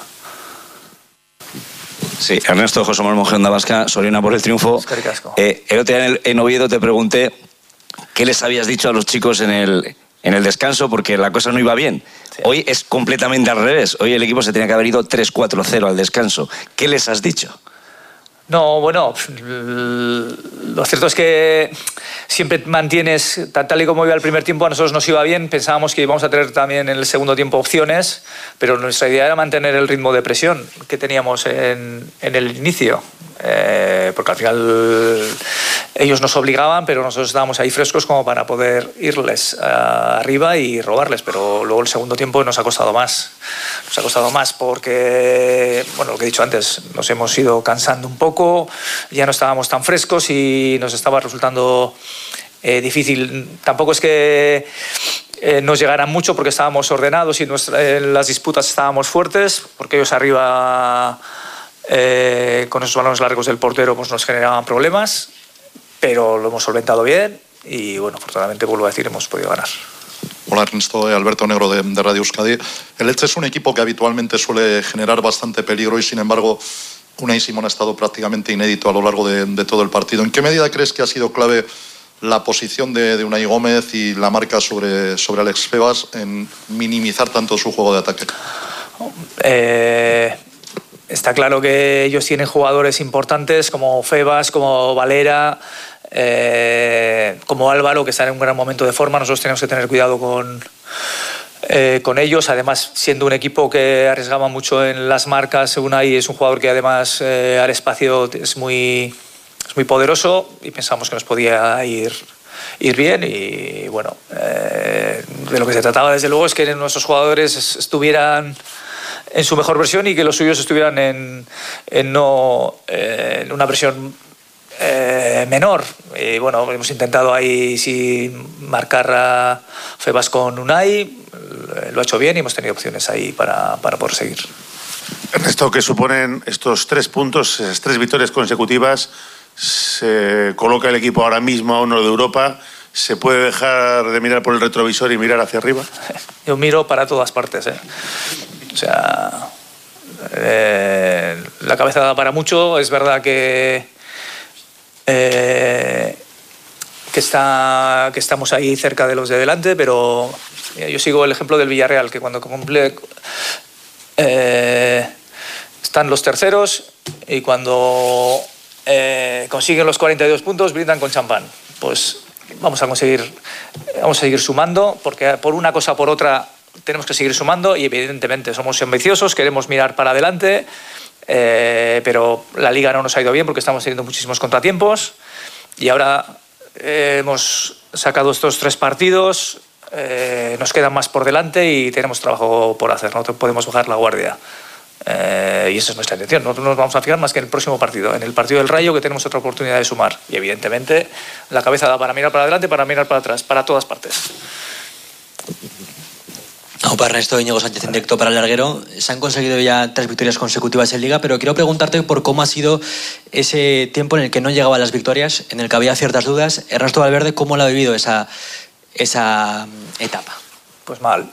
Sí, Ernesto, José Manuel Monje, Onda Vasca, Soriona por el triunfo. Eh, el otro día en, el, en Oviedo te pregunté qué les habías dicho a los chicos en el, en el descanso porque la cosa no iba bien. Sí. Hoy es completamente al revés. Hoy el equipo se tenía que haber ido tres cuatro cero al descanso. ¿Qué les has dicho? No, bueno, lo cierto es que siempre mantienes, tal y como iba el primer tiempo, a nosotros nos iba bien, pensábamos que íbamos a tener también en el segundo tiempo opciones, pero nuestra idea era mantener el ritmo de presión que teníamos en, en el inicio, eh, porque al final ellos nos obligaban, pero nosotros estábamos ahí frescos como para poder irles uh, arriba y robarles, pero luego el segundo tiempo nos ha costado más, nos ha costado más porque, bueno, lo que he dicho antes, nos hemos ido cansando un poco, ya no estábamos tan frescos y nos estaba resultando eh, difícil. Tampoco es que eh, nos llegaran mucho porque estábamos ordenados y nuestra, en las disputas estábamos fuertes, porque ellos arriba eh, con esos balones largos del portero pues nos generaban problemas, pero lo hemos solventado bien y bueno, afortunadamente, vuelvo a decir, hemos podido ganar. Hola Ernesto, Alberto Negro de, de Radio Euskadi. El Elche es un equipo que habitualmente suele generar bastante peligro y sin embargo Unai Simón ha estado prácticamente inédito a lo largo de, de todo el partido. ¿En qué medida crees que ha sido clave la posición de, de Unai Gómez y la marca sobre, sobre Alex Febas en minimizar tanto su juego de ataque? Eh, está claro que ellos tienen jugadores importantes como Febas, como Valera, eh, como Álvaro, que está en un gran momento de forma. Nosotros tenemos que tener cuidado con, eh, con ellos. Además, siendo un equipo que arriesgaba mucho en las marcas, Unai es un jugador que además eh, al espacio es muy, es muy poderoso y pensamos que nos podía ir... ir bien y bueno, eh, de lo que se trataba desde luego es que nuestros jugadores estuvieran en su mejor versión y que los suyos estuvieran en, en, no, eh, en una versión eh, menor. Y bueno, hemos intentado ahí sí marcar a Febas con Unai, lo ha hecho bien y hemos tenido opciones ahí para, para poder seguir. Ernesto, ¿qué suponen estos tres puntos, esas tres victorias consecutivas? Se coloca el equipo ahora mismo a uno de Europa. ¿Se puede dejar de mirar por el retrovisor y mirar hacia arriba? Yo miro para todas partes, ¿eh? O sea, eh, la cabeza da para mucho. Es verdad que eh, que está que estamos ahí cerca de los de delante, pero yo sigo el ejemplo del Villarreal, que cuando cumple eh, están los terceros y cuando eh, consiguen los cuarenta y dos puntos brindan con champán. Pues vamos a conseguir, vamos a seguir sumando, porque por una cosa o por otra tenemos que seguir sumando y evidentemente somos ambiciosos, queremos mirar para adelante, eh, pero la Liga no nos ha ido bien porque estamos teniendo muchísimos contratiempos y ahora eh, hemos sacado estos tres partidos, eh, nos quedan más por delante y tenemos trabajo por hacer, no podemos bajar la guardia. Eh, y esa es nuestra intención. Nosotros nos vamos a fijar más que en el próximo partido, en el partido del Rayo, que tenemos otra oportunidad de sumar. Y evidentemente la cabeza da para mirar para adelante, para mirar para atrás, para todas partes. No, para Ernesto, Íñigo Sánchez en directo para el larguero. Se han conseguido ya tres victorias consecutivas en Liga, pero quiero preguntarte por cómo ha sido ese tiempo en el que no llegaban las victorias, en el que había ciertas dudas. Ernesto Valverde, ¿cómo lo ha vivido esa, esa etapa? Pues mal.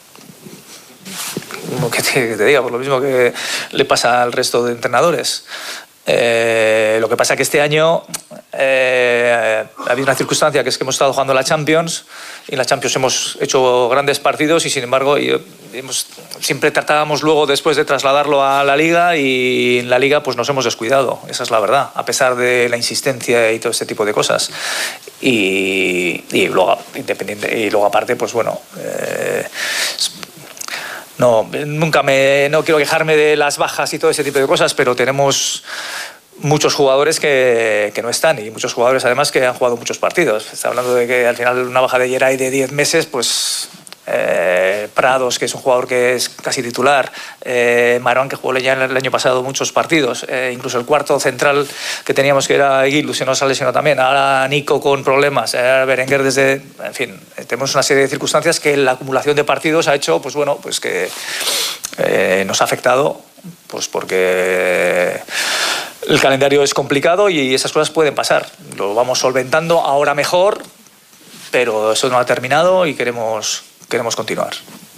Que te, que te diga, por lo mismo que le pasa al resto de entrenadores. Eh, lo que pasa es que este año eh, ha habido una circunstancia, que es que hemos estado jugando la Champions y en la Champions hemos hecho grandes partidos y sin embargo y, hemos, siempre tratábamos luego después de trasladarlo a la Liga y en la Liga pues nos hemos descuidado, esa es la verdad, a pesar de la insistencia y todo este tipo de cosas. Y, y, luego, independiente, y luego aparte, pues bueno... Eh, No, nunca me, no quiero quejarme de las bajas y todo ese tipo de cosas, pero tenemos muchos jugadores que, que no están y muchos jugadores además que han jugado muchos partidos. Está hablando de que al final una baja de Geray de diez meses, pues eh, Prados, que es un jugador que es casi titular, eh, Marón, que jugó ya el año pasado muchos partidos, eh, incluso el cuarto central que teníamos, que era Aguilu, se nos ha lesionado también, ahora Nico con problemas, eh, Berenguer desde... En fin, tenemos una serie de circunstancias que la acumulación de partidos ha hecho, pues bueno, pues que eh, nos ha afectado, pues porque el calendario es complicado y esas cosas pueden pasar. Lo vamos solventando ahora mejor, pero eso no ha terminado y queremos... queremos continuar.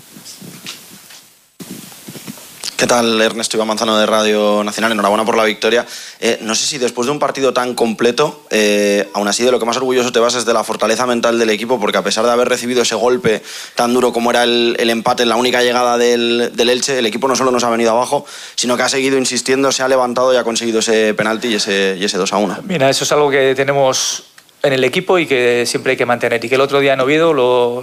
¿Qué tal, Ernesto? Iván Manzano de Radio Nacional, enhorabuena por la victoria. Eh, no sé si después de un partido tan completo, eh, aún así de lo que más orgulloso te vas es de la fortaleza mental del equipo, porque a pesar de haber recibido ese golpe tan duro como era el, el empate en la única llegada del, del Elche, el equipo no solo nos ha venido abajo, sino que ha seguido insistiendo, se ha levantado y ha conseguido ese penalti y ese, y ese dos a uno. Mira, eso es algo que tenemos en el equipo y que siempre hay que mantener. Y que el otro día en Oviedo lo...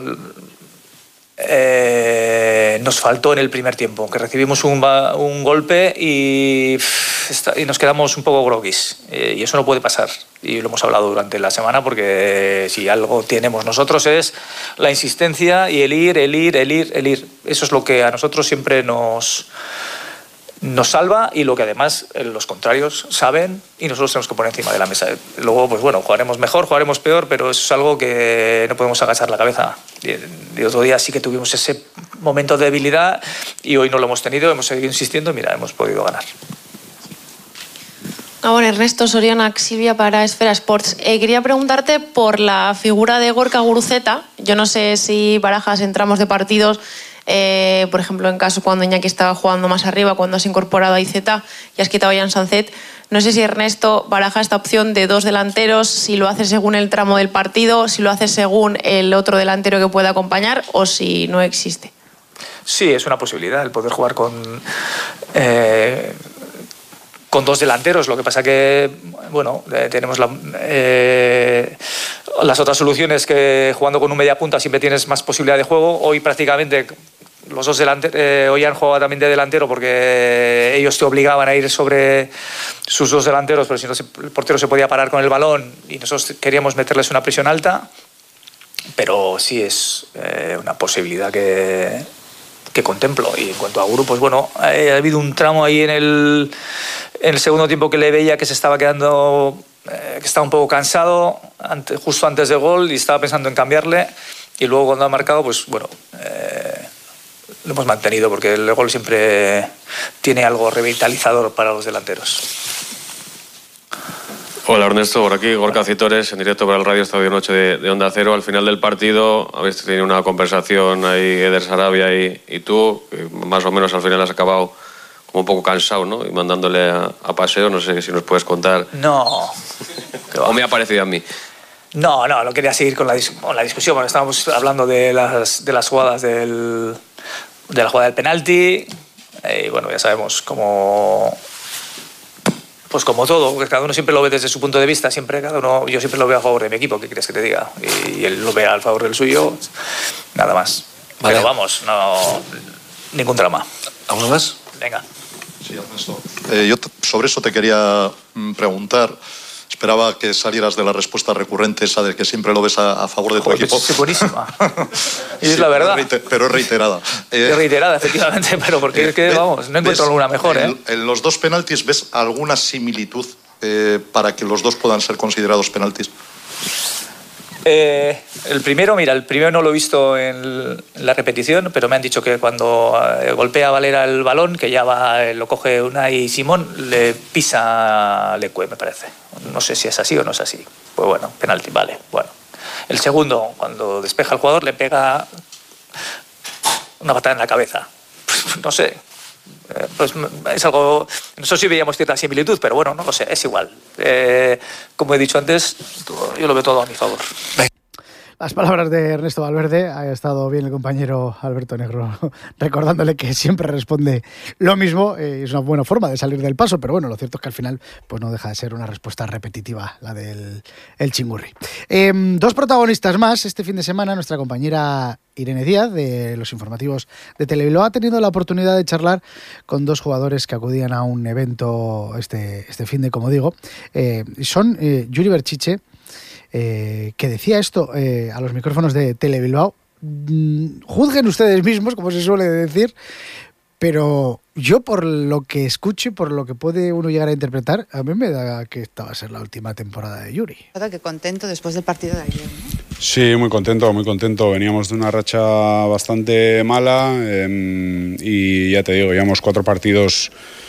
Eh, nos faltó en el primer tiempo, que recibimos un, un golpe y, y nos quedamos un poco groguis, eh, y eso no puede pasar y lo hemos hablado durante la semana, porque si algo tenemos nosotros es la insistencia y el ir, el ir, el ir, el ir. Eso es lo que a nosotros siempre nos nos salva y lo que además los contrarios saben y nosotros tenemos que poner encima de la mesa. Luego, pues bueno, jugaremos mejor, jugaremos peor, pero eso es algo que no podemos agachar la cabeza. El otro día sí que tuvimos ese momento de debilidad y hoy no lo hemos tenido, hemos seguido insistiendo y mira, hemos podido ganar. Ah, bueno, Ernesto Soriana, Silvia para Esfera Sports. Eh, quería preguntarte por la figura de Gorka Guruceta. Yo no sé si barajas en tramos de partidos, eh, por ejemplo, en caso cuando Iñaki estaba jugando más arriba, cuando has incorporado a Iceta y has quitado a Jan Sanzet, No sé si Ernesto baraja esta opción de dos delanteros, si lo hace según el tramo del partido, si lo hace según el otro delantero que pueda acompañar o si no existe. Sí, es una posibilidad el poder jugar con, eh, con dos delanteros. Lo que pasa que, bueno, eh, tenemos la, eh, las otras soluciones que jugando con un media punta siempre tienes más posibilidad de juego. Hoy prácticamente los dos delanteros, eh, hoy han jugado también de delantero porque ellos te obligaban a ir sobre sus dos delanteros, pero si no el portero se podía parar con el balón y nosotros queríamos meterles una presión alta. Pero sí es eh, una posibilidad que... que contemplo. Y en cuanto a Guru, pues bueno, ha habido un tramo ahí en el, en el segundo tiempo que le veía que se estaba quedando, eh, que estaba un poco cansado ante, justo antes del gol y estaba pensando en cambiarle, y luego cuando ha marcado, pues bueno, eh, lo hemos mantenido porque el gol siempre tiene algo revitalizador para los delanteros. Hola Ernesto, por aquí, Gorka Citores, en directo para el Radio Estadio Noche de, de Onda Cero. Al final del partido habéis tenido una conversación ahí, Eder Sarabia y, y tú, que más o menos al final has acabado como un poco cansado, ¿no? Y mandándole a, a paseo, no sé si nos puedes contar. No. ¿O me ha parecido a mí? No, no, no quería seguir con la, dis con la discusión, porque estábamos hablando de las, de las jugadas del, de la jugada del penalti, y bueno, ya sabemos cómo... Pues como todo, porque cada uno siempre lo ve desde su punto de vista, siempre cada uno, yo siempre lo veo a favor de mi equipo, ¿qué quieres que te diga? Y él lo ve al favor del suyo, nada más. Vale. Pero vamos, no, ningún drama. ¿Algo más? Venga. Sí, Ernesto. Eh, yo sobre eso te quería preguntar. Esperaba que salieras de la respuesta recurrente esa de que siempre lo ves a, a favor de tu Joder, equipo. Es buenísima. Y sí, es la verdad. Pero, pero es reiterada. Eh, es reiterada, efectivamente, pero porque eh, es que, vamos, no encuentro alguna mejor. En, ¿eh? en los dos penaltis, ¿ves alguna similitud eh, para que los dos puedan ser considerados penaltis? Eh, el primero, mira, el primero no lo he visto en la repetición, pero me han dicho que cuando eh, golpea Valera el balón, que ya va, eh, lo coge Unai Simón, le pisa Leque, me parece. No sé si es así o no es así. Pues bueno, penalti, vale. Bueno. El segundo, cuando despeja el jugador, le pega una patada en la cabeza. Pues, no sé. Eh, pues es algo... Nosotros sí veíamos cierta similitud, pero bueno, no lo sé, es igual. Eh, como he dicho antes, yo lo veo todo a mi favor. Las palabras de Ernesto Valverde. Ha estado bien el compañero Alberto Negro recordándole que siempre responde lo mismo. Eh, es una buena forma de salir del paso, pero bueno, lo cierto es que al final pues no deja de ser una respuesta repetitiva la del el chingurri. Eh, dos protagonistas más este fin de semana. Nuestra compañera Irene Díaz, de los informativos de Telebilbao, ha tenido la oportunidad de charlar con dos jugadores que acudían a un evento este, este fin de, como digo. Eh, son eh, Yuri Berchiche, Eh, que decía esto eh, a los micrófonos de Telebilbao. Mm, juzguen ustedes mismos, como se suele decir, pero yo por lo que escucho y por lo que puede uno llegar a interpretar, a mí me da que esta va a ser la última temporada de Yuri. Qué contento después del partido de ayer, ¿no? Sí, muy contento, muy contento. Veníamos de una racha bastante mala eh, y ya te digo, llevamos cuatro partidos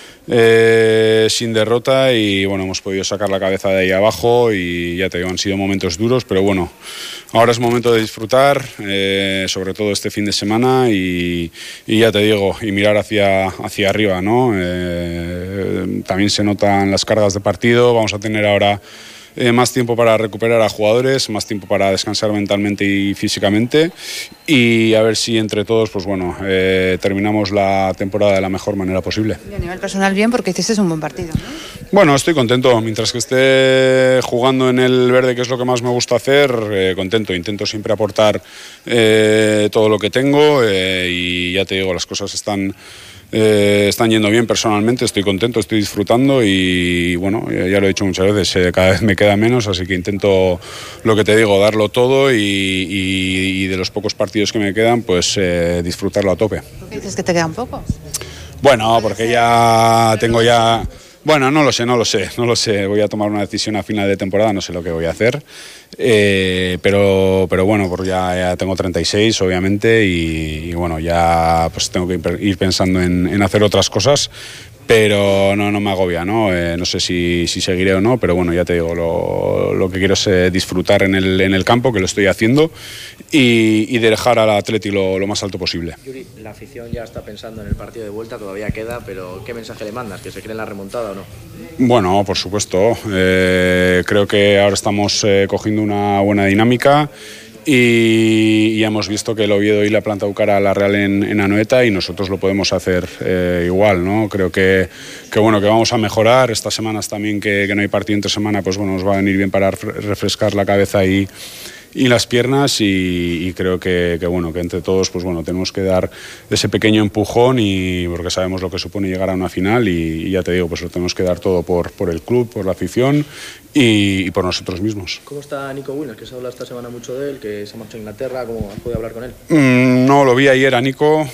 Eh, sin derrota y bueno, hemos podido sacar la cabeza de ahí abajo y ya te digo, han sido momentos duros, pero bueno, ahora es momento de disfrutar, eh, sobre todo este fin de semana y, y ya te digo, y mirar hacia, hacia arriba, ¿no? Eh, también se notan las cargas de partido, vamos a tener ahora Eh, más tiempo para recuperar a jugadores, más tiempo para descansar mentalmente y físicamente y a ver si entre todos, pues bueno, eh, terminamos la temporada de la mejor manera posible. Y a nivel personal bien, porque hiciste un buen partido, ¿no? Bueno, estoy contento. Mientras que esté jugando en el verde, que es lo que más me gusta hacer, eh, contento. Intento siempre aportar eh, todo lo que tengo eh, y ya te digo, las cosas están... Eh, están yendo bien personalmente, estoy contento, estoy disfrutando y bueno, ya lo he dicho muchas veces, eh, cada vez me queda menos, así que intento, lo que te digo, darlo todo y, y, y de los pocos partidos que me quedan, pues eh, disfrutarlo a tope. ¿Por qué dices que te quedan pocos? Bueno, porque ya tengo ya... Bueno, no lo sé, no lo sé, no lo sé. Voy a tomar una decisión a final de temporada, no sé lo que voy a hacer. Eh, pero, pero bueno, porque ya, ya tengo treinta y seis, obviamente, y, y bueno, ya pues tengo que ir pensando en, en hacer otras cosas. pero no, no me agobia, ¿no? Eh, no sé si, si seguiré o no, pero bueno, ya te digo, lo, lo que quiero es eh, disfrutar en el, en el campo, que lo estoy haciendo, y, y dejar al Atleti lo, lo más alto posible. Yuri, la afición ya está pensando en el partido de vuelta, todavía queda, pero ¿qué mensaje le mandas? ¿Que se cree en la remontada o no? Bueno, por supuesto. Eh, creo que ahora estamos eh, cogiendo una buena dinámica. Y, y hemos visto que el Oviedo y la planta cara a la Real en, en Anoeta, y nosotros lo podemos hacer eh, igual, ¿no? Creo que, que bueno, que vamos a mejorar. Estas semanas también que, que no hay partido entre semana, pues bueno, nos va a venir bien para refrescar la cabeza y, y las piernas, y, y creo que, que bueno, que entre todos pues bueno, tenemos que dar ese pequeño empujón, y porque sabemos lo que supone llegar a una final, y, y ya te digo, pues lo tenemos que dar todo por, por el club, por la afición y, y por nosotros mismos. ¿Cómo está Nico Williams? Que se habla esta semana mucho de él, que se marchó a Inglaterra. ¿Cómo has podido hablar con él? Mm, no, lo vi ayer a Nico,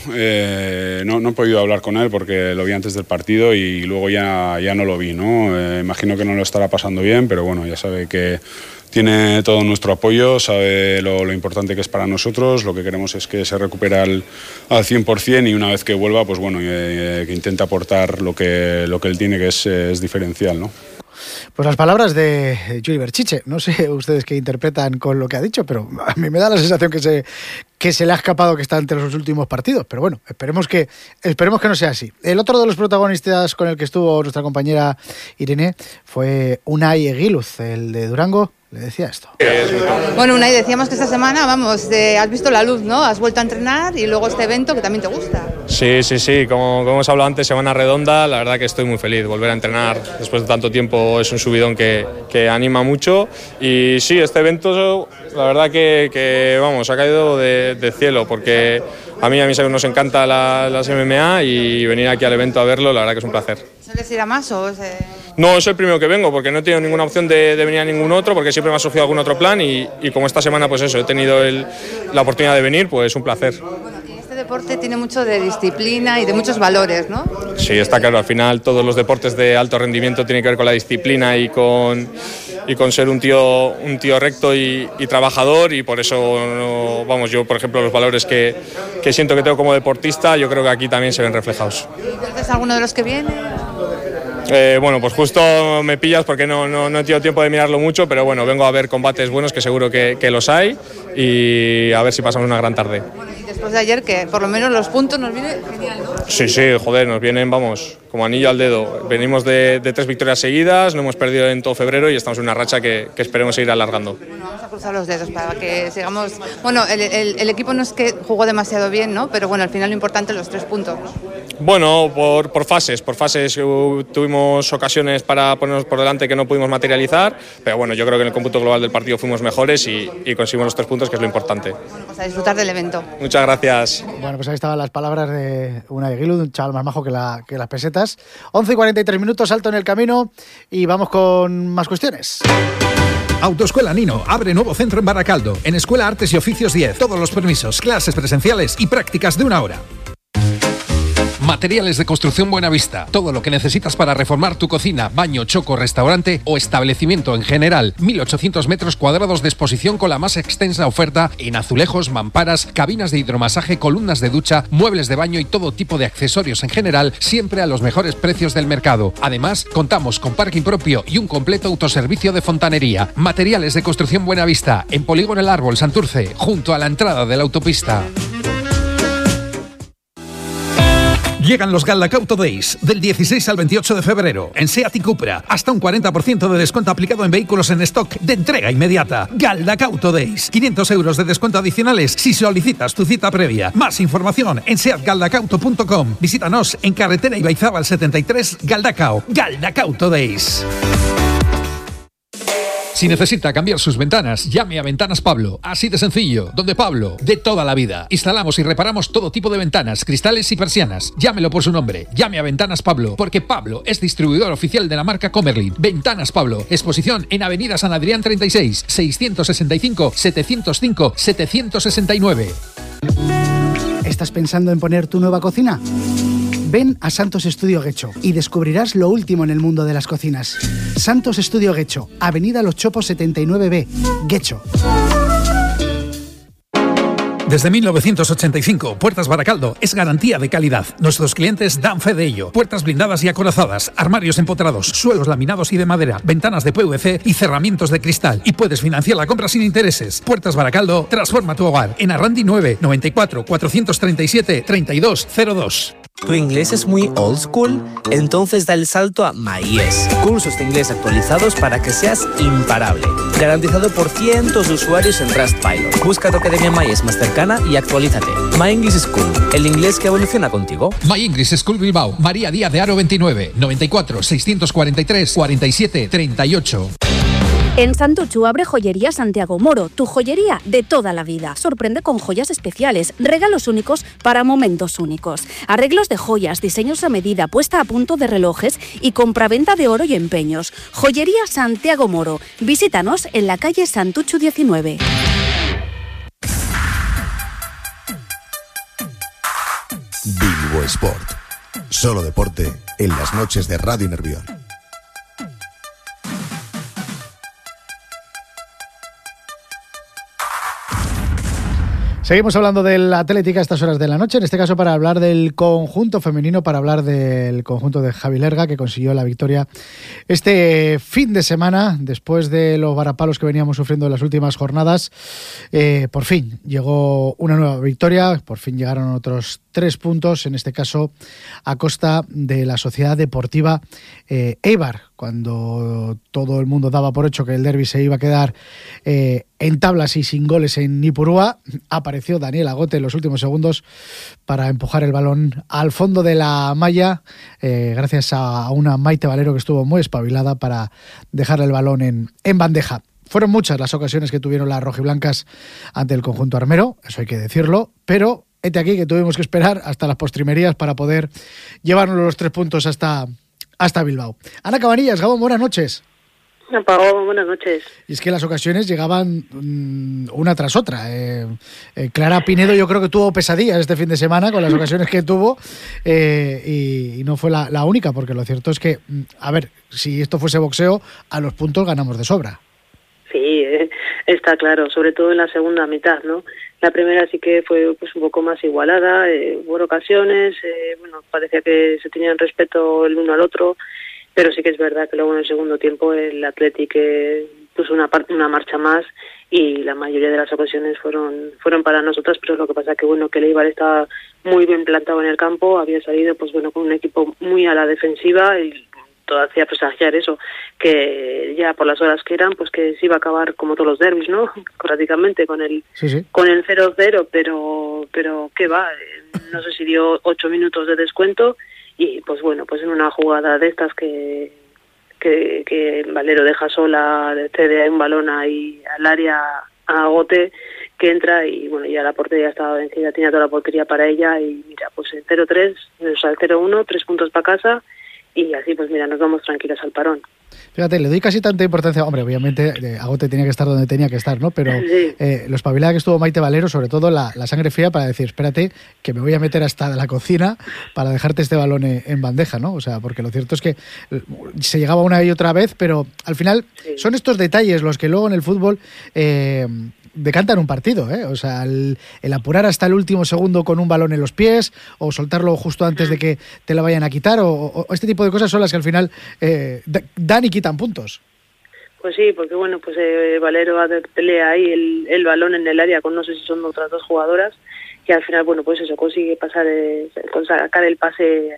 eh, no, no he podido hablar con él porque lo vi antes del partido y luego ya, ya no lo vi, ¿no? Eh, imagino que no lo estará pasando bien, pero bueno, ya sabe que tiene todo nuestro apoyo, sabe lo, lo importante que es para nosotros. Lo que queremos es que se recupere al, al cien por ciento, y una vez que vuelva, pues bueno, eh, que intente aportar lo que, lo que él tiene, que es, es diferencial, ¿no? Pues las palabras de Yuri Berchiche, no sé ustedes qué interpretan con lo que ha dicho, pero a mí me da la sensación que se, que se le ha escapado que está entre los últimos partidos, pero bueno, esperemos que, esperemos que no sea así. El otro de los protagonistas con el que estuvo nuestra compañera Irene fue Unai Eguiluz, el de Durango. Le decía esto. Bueno, Unai, decíamos que esta semana, vamos, eh, has visto la luz, ¿no? Has vuelto a entrenar y luego este evento que también te gusta. Sí, sí, sí, como, como hemos hablado antes, semana redonda, la verdad que estoy muy feliz. Volver a entrenar después de tanto tiempo es un subidón que, que anima mucho, y sí, este evento, la verdad que, que vamos, ha caído de, de cielo, porque a mí a mí nos encanta la, las M M A, y venir aquí al evento a verlo, la verdad que es un placer. ¿Sueles ir a más o...? Es, eh... No, es el primero que vengo, porque no he tenido ninguna opción de, de venir a ningún otro, porque siempre me ha surgido algún otro plan, y, y como esta semana, pues eso, he tenido el, la oportunidad de venir, pues un placer. Bueno, y este deporte tiene mucho de disciplina y de muchos valores, ¿no? Sí, está claro, al final todos los deportes de alto rendimiento tienen que ver con la disciplina y con, y con ser un tío, un tío recto y, y trabajador, y por eso, no, vamos, yo, por ejemplo, los valores que, que siento que tengo como deportista, yo creo que aquí también se ven reflejados. ¿Conoces alguno de los que viene? Eh, bueno, pues justo me pillas porque no, no, no he tenido tiempo de mirarlo mucho, pero bueno, vengo a ver combates buenos, que seguro que, que los hay, y a ver si pasamos una gran tarde. Bueno, y después de ayer, que por lo menos los puntos nos vienen genial, ¿no? Sí, sí, joder, nos vienen, vamos, como anillo al dedo. Venimos de, de tres victorias seguidas, no hemos perdido en todo febrero, y estamos en una racha que, que esperemos seguir alargando. Bueno, vamos a cruzar los dedos para que sigamos... Bueno, el, el, el equipo no es que jugó demasiado bien, ¿no? Pero bueno, al final lo importante es los tres puntos, ¿no? Bueno, por, por fases, por fases uh, tuvimos ocasiones para ponernos por delante que no pudimos materializar, pero bueno, yo creo que en el cómputo global del partido fuimos mejores y, y conseguimos los tres puntos, que es lo importante. Bueno, pues a disfrutar del evento. Muchas gracias. Bueno, pues ahí estaban las palabras de Unai Eguiluz, un chaval más majo que, la, que las pesetas. once y cuarenta y tres minutos, salto en el camino y vamos con más cuestiones. Autoescuela Nino abre nuevo centro en Baracaldo, en Escuela Artes y Oficios diez. Todos los permisos, clases presenciales y prácticas de una hora. Materiales de Construcción Buenavista. Todo lo que necesitas para reformar tu cocina, baño, choco, restaurante o establecimiento en general. mil ochocientos metros cuadrados de exposición con la más extensa oferta en azulejos, mamparas, cabinas de hidromasaje, columnas de ducha, muebles de baño y todo tipo de accesorios en general, siempre a los mejores precios del mercado. Además, contamos con parking propio y un completo autoservicio de fontanería. Materiales de Construcción Buenavista, en Polígono El Árbol, Santurce, junto a la entrada de la autopista. Llegan los Galdacauto Days, del dieciséis al veintiocho de febrero, en SEAT y Cupra. Hasta un cuarenta por ciento de descuento aplicado en vehículos en stock de entrega inmediata. Galdacauto Days, quinientos euros de descuento adicionales si solicitas tu cita previa. Más información en seat galdacauto punto com. Visítanos en carretera Ibaizábal setenta y tres, Galdacao. Galdacauto Days. Si necesita cambiar sus ventanas, llame a Ventanas Pablo. Así de sencillo, donde Pablo, de toda la vida. Instalamos y reparamos todo tipo de ventanas, cristales y persianas. Llámelo por su nombre. Llame a Ventanas Pablo, porque Pablo es distribuidor oficial de la marca Comerlin. Ventanas Pablo. Exposición en Avenida San Adrián treinta y seis, seiscientos sesenta y cinco, setecientos cinco, setecientos sesenta y nueve. ¿Estás pensando en poner tu nueva cocina? Ven a Santos Estudio Guecho y descubrirás lo último en el mundo de las cocinas. Santos Estudio Guecho, Avenida Los Chopos setenta y nueve B, Guecho. Desde mil novecientos ochenta y cinco, Puertas Baracaldo es garantía de calidad. Nuestros clientes dan fe de ello. Puertas blindadas y acorazadas, armarios empotrados, suelos laminados y de madera, ventanas de P V C y cerramientos de cristal. Y puedes financiar la compra sin intereses. Puertas Baracaldo, transforma tu hogar. En Arrandi nueve, noventa y cuatro, cuatrocientos treinta y siete, treinta y dos cero dos. ¿Tu inglés es muy old school? Entonces da el salto a MyES. Cursos de inglés actualizados para que seas imparable. Garantizado por cientos de usuarios en Trustpilot. Busca tu academia MyES más cercana y actualízate. My English School, el inglés que evoluciona contigo. My English School Bilbao, María Díaz de Haro veintinueve, noventa y cuatro, seiscientos cuarenta y tres, cuarenta y siete, treinta y ocho. En Santuchu abre Joyería Santiago Moro, tu joyería de toda la vida. Sorprende con joyas especiales, regalos únicos para momentos únicos. Arreglos de joyas, diseños a medida, puesta a punto de relojes y compraventa de oro y empeños. Joyería Santiago Moro. Visítanos en la calle Santuchu diecinueve. Bilbo Sport. Solo deporte en las noches de Radio Nervión. Seguimos hablando del Atlético a estas horas de la noche, en este caso para hablar del conjunto femenino, para hablar del conjunto de Javi Lerga, que consiguió la victoria este fin de semana, después de los varapalos que veníamos sufriendo en las últimas jornadas. Eh, por fin llegó una nueva victoria, por fin llegaron otros tres puntos, en este caso a costa de la Sociedad Deportiva eh, Eibar, cuando todo el mundo daba por hecho que el derbi se iba a quedar eh, en tablas y sin goles en Nipurúa. Apareció Daniel Agote en los últimos segundos para empujar el balón al fondo de la malla, eh, gracias a una Maite Valero que estuvo muy espabilada para dejarle el balón en, en bandeja. Fueron muchas las ocasiones que tuvieron las rojiblancas ante el conjunto armero, eso hay que decirlo, pero hete aquí que tuvimos que esperar hasta las postrimerías para poder llevarnos los tres puntos hasta, hasta Bilbao. Ana Cabanillas, Gabón, buenas noches. Apagó, buenas noches. Y es que las ocasiones llegaban mmm, una tras otra. Eh, eh, Clara Pinedo yo creo que tuvo pesadillas este fin de semana con las ocasiones que tuvo eh, y, y no fue la, la única, porque lo cierto es que, a ver, si esto fuese boxeo, a los puntos ganamos de sobra. Sí, eh, está claro, sobre todo en la segunda mitad, ¿no? La primera sí que fue pues un poco más igualada, eh, hubo ocasiones, eh, bueno, parecía que se tenían respeto el uno al otro, pero sí que es verdad que luego en el segundo tiempo el Athletic eh, puso una parte, una marcha más y la mayoría de las ocasiones fueron fueron para nosotras, pero lo que pasa que bueno que el Eibar estaba muy bien plantado en el campo, había salido pues bueno con un equipo muy a la defensiva y todo hacía presagiar eso, que ya por las horas que eran, pues que se iba a acabar como todos los derbis, ¿no? Prácticamente con el sí, sí. con el cero cero, pero pero qué va, no sé si dio ocho minutos de descuento y pues bueno, pues en una jugada de estas que que, que Valero deja sola, cede un balón ahí al área a Agote, que entra y bueno, ya la portería estaba vencida, tenía toda la portería para ella y mira, pues el cero tres, o sea, el cero uno, tres puntos para casa. Y así, pues mira, nos vamos tranquilos al parón. Fíjate, le doy casi tanta importancia. Hombre, obviamente, eh, Agote tenía que estar donde tenía que estar, ¿no? Pero sí. eh, lo espabilada que estuvo Maite Valero, sobre todo la, la sangre fría para decir, espérate, que me voy a meter hasta la cocina para dejarte este balón en, en bandeja, ¿no? O sea, porque lo cierto es que se llegaba una y otra vez, pero al final sí. son estos detalles los que luego en el fútbol eh, decantan un partido, ¿eh? O sea, el, el apurar hasta el último segundo con un balón en los pies o soltarlo justo antes de que te la vayan a quitar o, o, o este tipo de cosas son las que al final eh, dan y quitan puntos. Pues sí, porque bueno, pues eh, Valero pelea ahí el, el balón en el área con no sé si son otras dos jugadoras y al final, bueno, pues eso, consigue pasar, eh, sacar el pase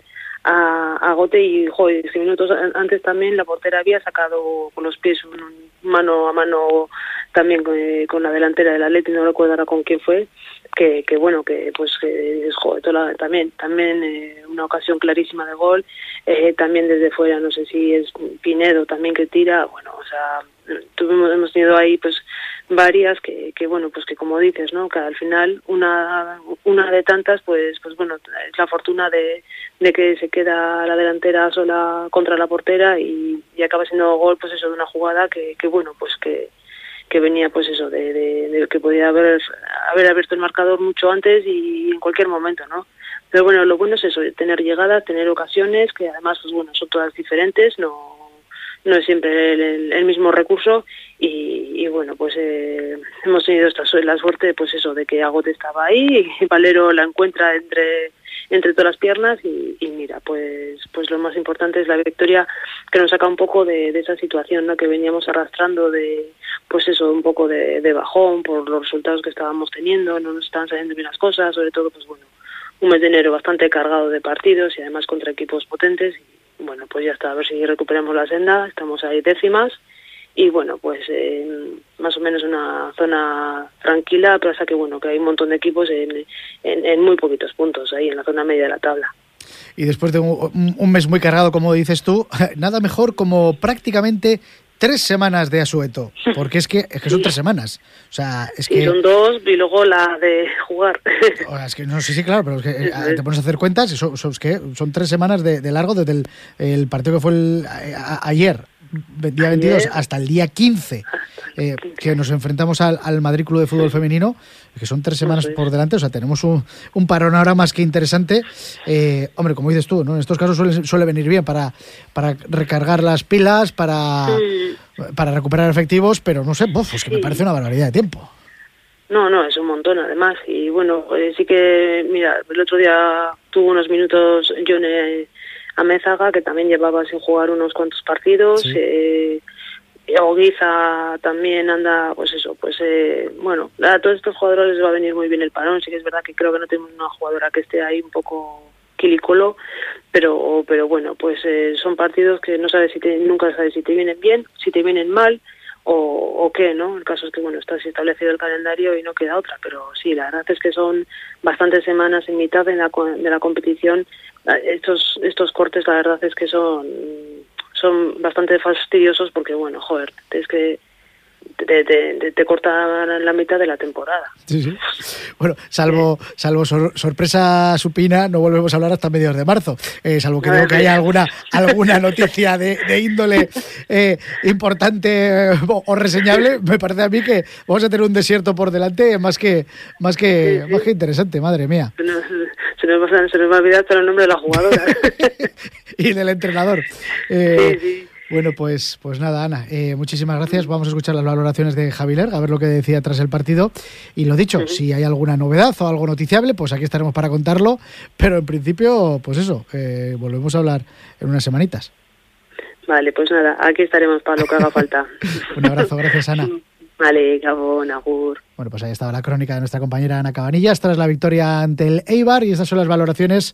a, a Agote y, joder, diez minutos antes también la portera había sacado con los pies un, mano a mano también eh, con la delantera del Atleti, no recuerdo ahora con quién fue, que, que bueno, que pues que joder, toda la, también también eh, una ocasión clarísima de gol, eh, también desde fuera, no sé si es Pinedo también que tira, bueno, o sea, tuvimos, hemos tenido ahí pues varias que, que bueno, pues que como dices, ¿no? Que al final una una de tantas, pues pues bueno, es la fortuna de, de que se queda la delantera sola contra la portera y, y acaba siendo gol, pues eso, de una jugada que, que bueno, pues que que venía pues eso de, de, de que podía haber haber abierto el marcador mucho antes y en cualquier momento, ¿no? Pero bueno, lo bueno es eso, tener llegadas, tener ocasiones que además pues bueno, son todas diferentes, no no es siempre el, el, el mismo recurso y, y bueno, pues eh, hemos tenido esta la suerte, pues eso, de que Agote estaba ahí y Valero la encuentra entre entre todas las piernas y, y mira, pues pues lo más importante es la victoria que nos saca un poco de, de esa situación, ¿no?, que veníamos arrastrando de, pues eso, un poco de, de bajón por los resultados que estábamos teniendo, no nos estaban saliendo bien las cosas, sobre todo, pues bueno, un mes de enero bastante cargado de partidos y además contra equipos potentes y bueno, pues ya está, a ver si recuperamos la senda, estamos ahí décimas y bueno, pues eh, más o menos una zona tranquila, pasa que bueno, que hay un montón de equipos en, en, en muy poquitos puntos ahí en la zona media de la tabla. Y después de un, un mes muy cargado, como dices tú, nada mejor como prácticamente tres semanas de asueto, porque es que, es que son tres semanas. O sea, es que... Y son dos, y luego la de jugar. O sea, es que no sé si, sí, claro, pero es que eh, te pones a hacer cuentas y son, son, es que son tres semanas de, de largo desde el, el partido que fue el, a, ayer, día veintidós, hasta el día quince, eh, que nos enfrentamos al, al Madrid Club de Fútbol Femenino, que son tres semanas por delante, o sea, tenemos un, un panorama más que interesante. Eh, hombre, como dices tú, ¿no?, en estos casos suele, suele venir bien para, para recargar las pilas, para, para recuperar efectivos, pero no sé, uf, es que me parece una barbaridad de tiempo. No, no, es un montón además. Y bueno, eh, sí que, mira, el otro día tuvo unos minutos Yone Amézaga, que también llevaba sin jugar unos cuantos partidos. Sí. Eh, Oguiza también anda, pues eso, pues eh, bueno, a todos estos jugadores les va a venir muy bien el parón. Sí que es verdad que creo que no tenemos una jugadora que esté ahí un poco quilicolo, pero pero bueno, pues eh, son partidos que no sabes si te, nunca sabes si te vienen bien, si te vienen mal o, o qué, ¿no? El caso es que bueno, está establecido el calendario y no queda otra, pero sí, la verdad es que son bastantes semanas en mitad de la de la competición. Estos estos cortes, la verdad es que son son bastante fastidiosos porque bueno, joder, es que te, te, te cortan la mitad de la temporada. Sí, sí. Bueno, salvo salvo sor, sorpresa supina, no volvemos a hablar hasta mediados de marzo, eh, salvo que digo que haya alguna alguna noticia de, de índole eh, importante eh, o, o reseñable. Me parece a mí que vamos a tener un desierto por delante más que más que sí, sí. más que interesante, madre mía. Se nos, se nos, va, se nos va a olvidar hasta el nombre de la jugadora y del entrenador. Eh, sí, sí. Bueno, pues pues nada, Ana, eh, muchísimas gracias. Vamos a escuchar las valoraciones de Javi Lerga, a ver lo que decía tras el partido. Y lo dicho, uh-huh. si hay alguna novedad o algo noticiable, pues aquí estaremos para contarlo. Pero en principio, pues eso, eh, volvemos a hablar en unas semanitas. Vale, pues nada, aquí estaremos para lo que haga falta. Un abrazo, gracias, Ana. Vale, Gabón, agur. Bueno, pues ahí estaba la crónica de nuestra compañera Ana Cabanillas tras la victoria ante el Eibar, y estas son las valoraciones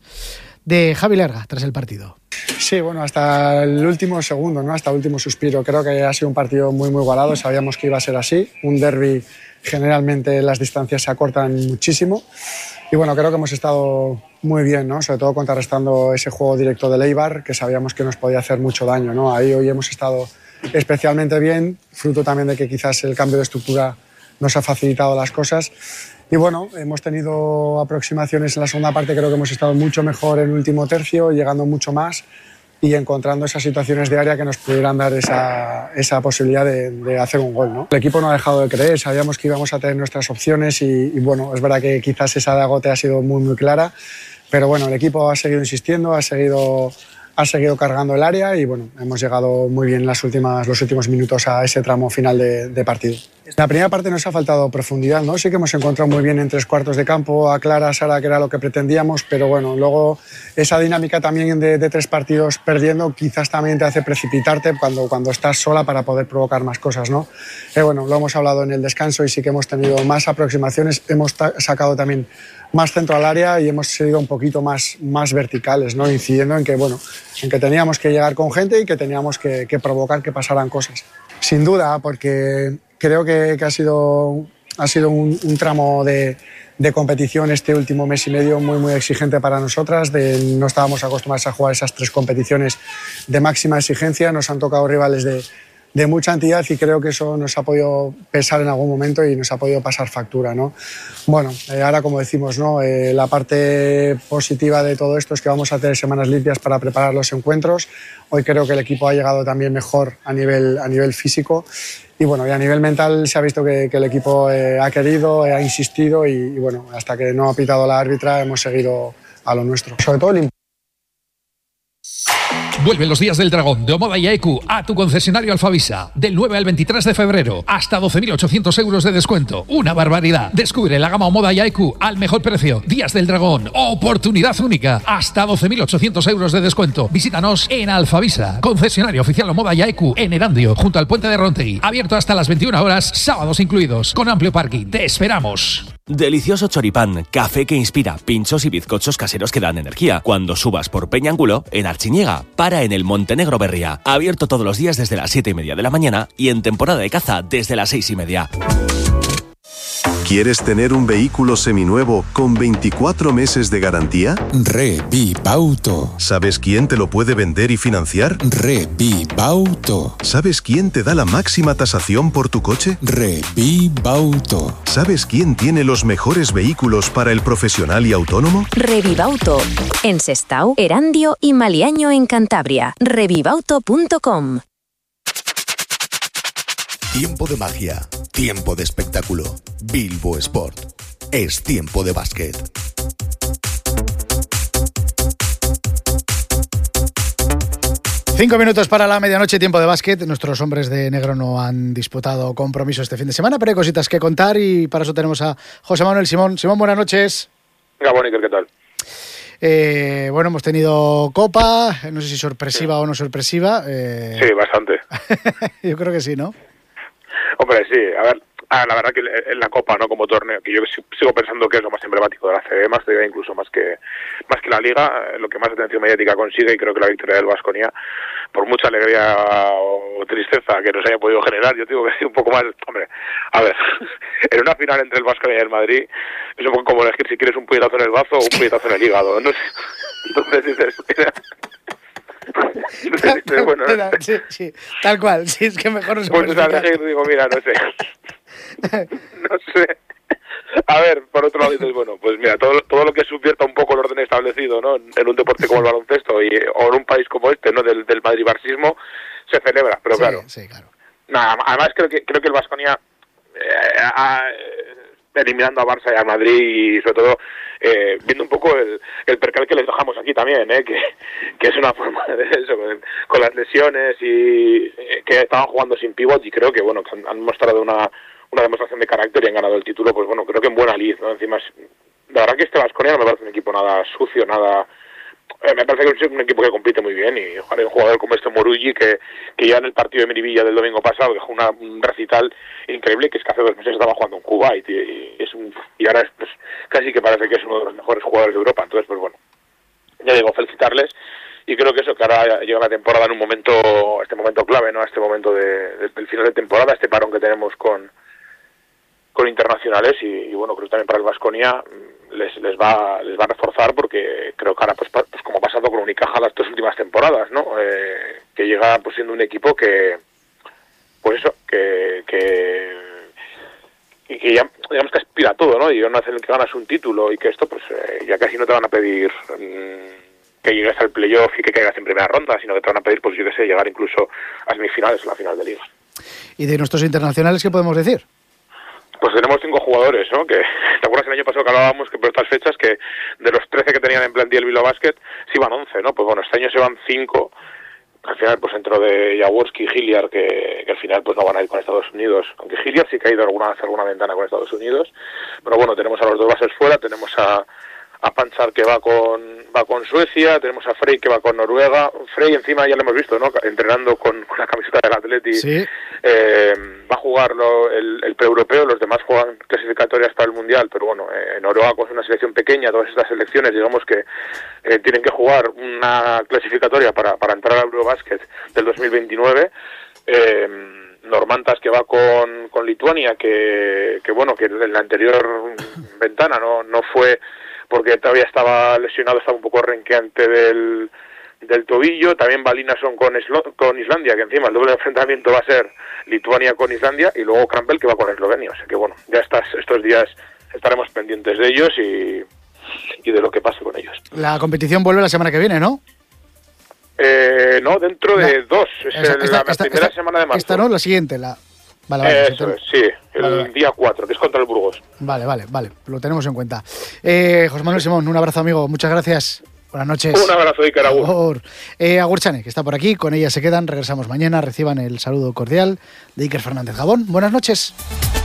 de Javi Lerga tras el partido. Sí, bueno, hasta el último segundo, ¿no? Hasta el último suspiro. Creo que ha sido un partido muy, muy igualado. Sabíamos que iba a ser así. Un derbi, generalmente las distancias se acortan muchísimo. Y bueno, creo que hemos estado muy bien, ¿no? Sobre todo contrarrestando ese juego directo del Eibar, que sabíamos que nos podía hacer mucho daño, ¿no? Ahí hoy hemos estado especialmente bien, fruto también de que quizás el cambio de estructura nos ha facilitado las cosas. Y bueno, hemos tenido aproximaciones en la segunda parte, creo que hemos estado mucho mejor en el último tercio, llegando mucho más y encontrando esas situaciones de área que nos pudieran dar esa, esa posibilidad de, de hacer un gol, ¿no? El equipo no ha dejado de creer, sabíamos que íbamos a tener nuestras opciones y, y bueno, es verdad que quizás esa de Agote ha sido muy, muy clara, pero bueno, el equipo ha seguido insistiendo, ha seguido... ha seguido cargando el área y bueno, hemos llegado muy bien las últimas, los últimos minutos a ese tramo final de, de partido. La primera parte nos ha faltado profundidad, ¿no? Sí que hemos encontrado muy bien en tres cuartos de campo a Clara, Sara, que era lo que pretendíamos, pero bueno, luego esa dinámica también de, de tres partidos perdiendo quizás también te hace precipitarte cuando, cuando estás sola para poder provocar más cosas, ¿no? Eh, bueno, lo hemos hablado en el descanso y sí que hemos tenido más aproximaciones, hemos sacado también más centro al área y hemos sido un poquito más, más verticales, ¿no? Incidiendo en que, bueno, en que teníamos que llegar con gente y que teníamos que, que provocar que pasaran cosas. Sin duda, porque creo que, que ha sido, ha sido un, un tramo de, de competición este último mes y medio muy, muy exigente para nosotras. De, no estábamos acostumbrados a jugar esas tres competiciones de máxima exigencia. Nos han tocado rivales de, de mucha entidad y creo que eso nos ha podido pesar en algún momento y nos ha podido pasar factura, ¿no? Bueno, eh, ahora como decimos, ¿no? Eh, la parte positiva de todo esto es que vamos a tener semanas limpias para preparar los encuentros. Hoy creo que el equipo ha llegado también mejor a nivel, a nivel físico y bueno, y a nivel mental se ha visto que, que el equipo eh, ha querido, eh, ha insistido y, y bueno, hasta que no ha pitado la árbitra hemos seguido a lo nuestro. Sobre todo el Vuelven los días del dragón de Omoda y A E Q a tu concesionario Alfavisa. Del nueve al veintitrés de febrero. Hasta doce mil ochocientos euros de descuento. Una barbaridad. Descubre la gama Omoda y A E Q al mejor precio. Días del dragón. Oportunidad única. Hasta doce mil ochocientos euros de descuento. Visítanos en Alfavisa. Concesionario oficial Omoda y A E Q en Erandio, junto al puente de Rontegui. Abierto hasta las veintiuna horas, sábados incluidos. Con amplio parking. Te esperamos. Delicioso choripán, café que inspira, pinchos y bizcochos caseros que dan energía. Cuando subas por Peñangulo, en Archiñega, para en el Montenegro Berría. Abierto todos los días desde las siete y media de la mañana y en temporada de caza desde las seis y media. ¿Quieres tener un vehículo seminuevo con veinticuatro meses de garantía? Revipauto. ¿Sabes quién te lo puede vender y financiar? Revipauto. ¿Sabes quién te da la máxima tasación por tu coche? Revipauto. ¿Sabes quién tiene los mejores vehículos para el profesional y autónomo? Revivauto. En Sestao, Erandio y Maliaño en Cantabria. Revivauto punto com. Tiempo de magia, tiempo de espectáculo. Bilbo Sport. Es tiempo de básquet. Cinco minutos para la medianoche, tiempo de básquet. Nuestros hombres de negro no han disputado compromiso este fin de semana, pero hay cositas que contar y para eso tenemos a José Manuel Simón. Simón, buenas noches. Gabón, Iker, ¿qué tal? Eh, bueno, hemos tenido Copa, no sé si sorpresiva sí. o no sorpresiva. Eh... Sí, bastante. Yo creo que sí, ¿no? Hombre, sí, a ver, la verdad que en la Copa, ¿no? Como torneo, que yo sigo pensando que es lo más emblemático de la C B, más todavía incluso más que más que la Liga, lo que más atención mediática consigue, y creo que la victoria del Baskonia, por mucha alegría o tristeza que nos haya podido generar, yo digo que es un poco más, hombre, a ver, en una final entre el Baskonia y el Madrid, es un poco como elegir si quieres un puñetazo en el bazo o un puñetazo en el hígado, ¿no? Entonces dices, mira... Entonces, bueno, sí, sí, tal cual, sí, es que mejor no se puede pues, explicar. Yo digo, mira, no sé, no sé. A ver, por otro lado dices, bueno, pues mira, todo, todo lo que subvierta un poco el orden establecido, ¿no? En un deporte como el baloncesto y, o en un país como este, ¿no? Del, del madribarcismo, se celebra, pero sí, claro. Sí, claro. Nada, además creo que creo que el Baskonia eh, ha, eliminando a Barça y a Madrid y sobre todo eh, viendo un poco el, el percal que les dejamos aquí también, ¿eh? que, que es una forma de eso, con, con las lesiones y eh, que estaban jugando sin pivot, y creo que bueno que han, han mostrado una, una demostración de carácter y han ganado el título, pues bueno, creo que en buena lid, ¿no? Encima es, la verdad que este Baskonia no me parece un equipo nada sucio, nada... Eh, me parece que es un equipo que compite muy bien, y ojalá un jugador como este Morulli, que, que ya en el partido de Miribilla del domingo pasado dejó una, un recital increíble, que es que hace dos meses estaba jugando en Kuwait y, y, es un, y ahora es, pues, casi que parece que es uno de los mejores jugadores de Europa. Entonces, pues bueno, ya digo, felicitarles, y creo que eso, que ahora llega la temporada en un momento, este momento clave, ¿no? Este momento de, de, del final de temporada, este parón que tenemos con con internacionales, y, y bueno, creo que también para el Baskonia les les va les va a reforzar, porque creo que ahora pues, pues como ha pasado con Unicaja las dos últimas temporadas, ¿no? Eh, que llega pues siendo un equipo que pues eso, que que y que ya digamos que aspira a todo, ¿no? Y una vez en el que ganas un título y que esto pues eh, ya casi no te van a pedir mmm, que llegues al playoff y que caigas en primera ronda, sino que te van a pedir, pues yo que sé, llegar incluso a semifinales o la final de liga. ¿Y de nuestros internacionales qué podemos decir? Pues tenemos cinco jugadores, ¿no? Que, ¿te acuerdas el año pasado que hablábamos que por estas fechas que de los trece que tenían en plantilla el Bilbao Basket se iban once, ¿no? Pues bueno, este año se van cinco. Al final, pues dentro de Jaworski y Hilliard, que, que al final pues no van a ir con Estados Unidos. Aunque Hilliard sí que ha ido alguna vez a alguna ventana con Estados Unidos. Pero bueno, tenemos a los dos bases fuera, tenemos a a Panchar, que va con va con Suecia, tenemos a Frey, que va con Noruega. Frey encima ya lo hemos visto, ¿no? Entrenando con, con la camiseta del Atleti. Sí. Eh, va a jugar lo, el, el pre-europeo, los demás juegan clasificatorias para el Mundial, pero bueno, eh, Noruega con una selección pequeña, todas estas selecciones, digamos que eh, tienen que jugar una clasificatoria para, para entrar al Eurobasket del dos mil veintinueve. Eh, Normantas, que va con, con Lituania, que, que bueno, que en la anterior ventana no, no fue porque todavía estaba lesionado, estaba un poco renqueante del, del tobillo. También va Linason con, Eslo- con Islandia, que encima el doble enfrentamiento va a ser Lituania con Islandia, y luego Campbell, que va con Eslovenia. O sea que bueno, ya estas, estos días estaremos pendientes de ellos y, y de lo que pase con ellos. La competición vuelve la semana que viene, ¿no? Eh, no, dentro de no. dos. Es esta, el, esta, la esta, primera esta, semana de marzo. Esta no, la siguiente, la... Vale, vale, Eso ten... es, sí, el vale, vale. día cuatro, que es contra el Burgos. Vale, vale, vale, lo tenemos en cuenta. Eh, José Manuel Simón, un abrazo, amigo, muchas gracias. Buenas noches. Un abrazo, Iker, agur. Eh, Agur Chane, que está por aquí, con ella se quedan, regresamos mañana, reciban el saludo cordial de Iker Fernández Gabón. Buenas noches.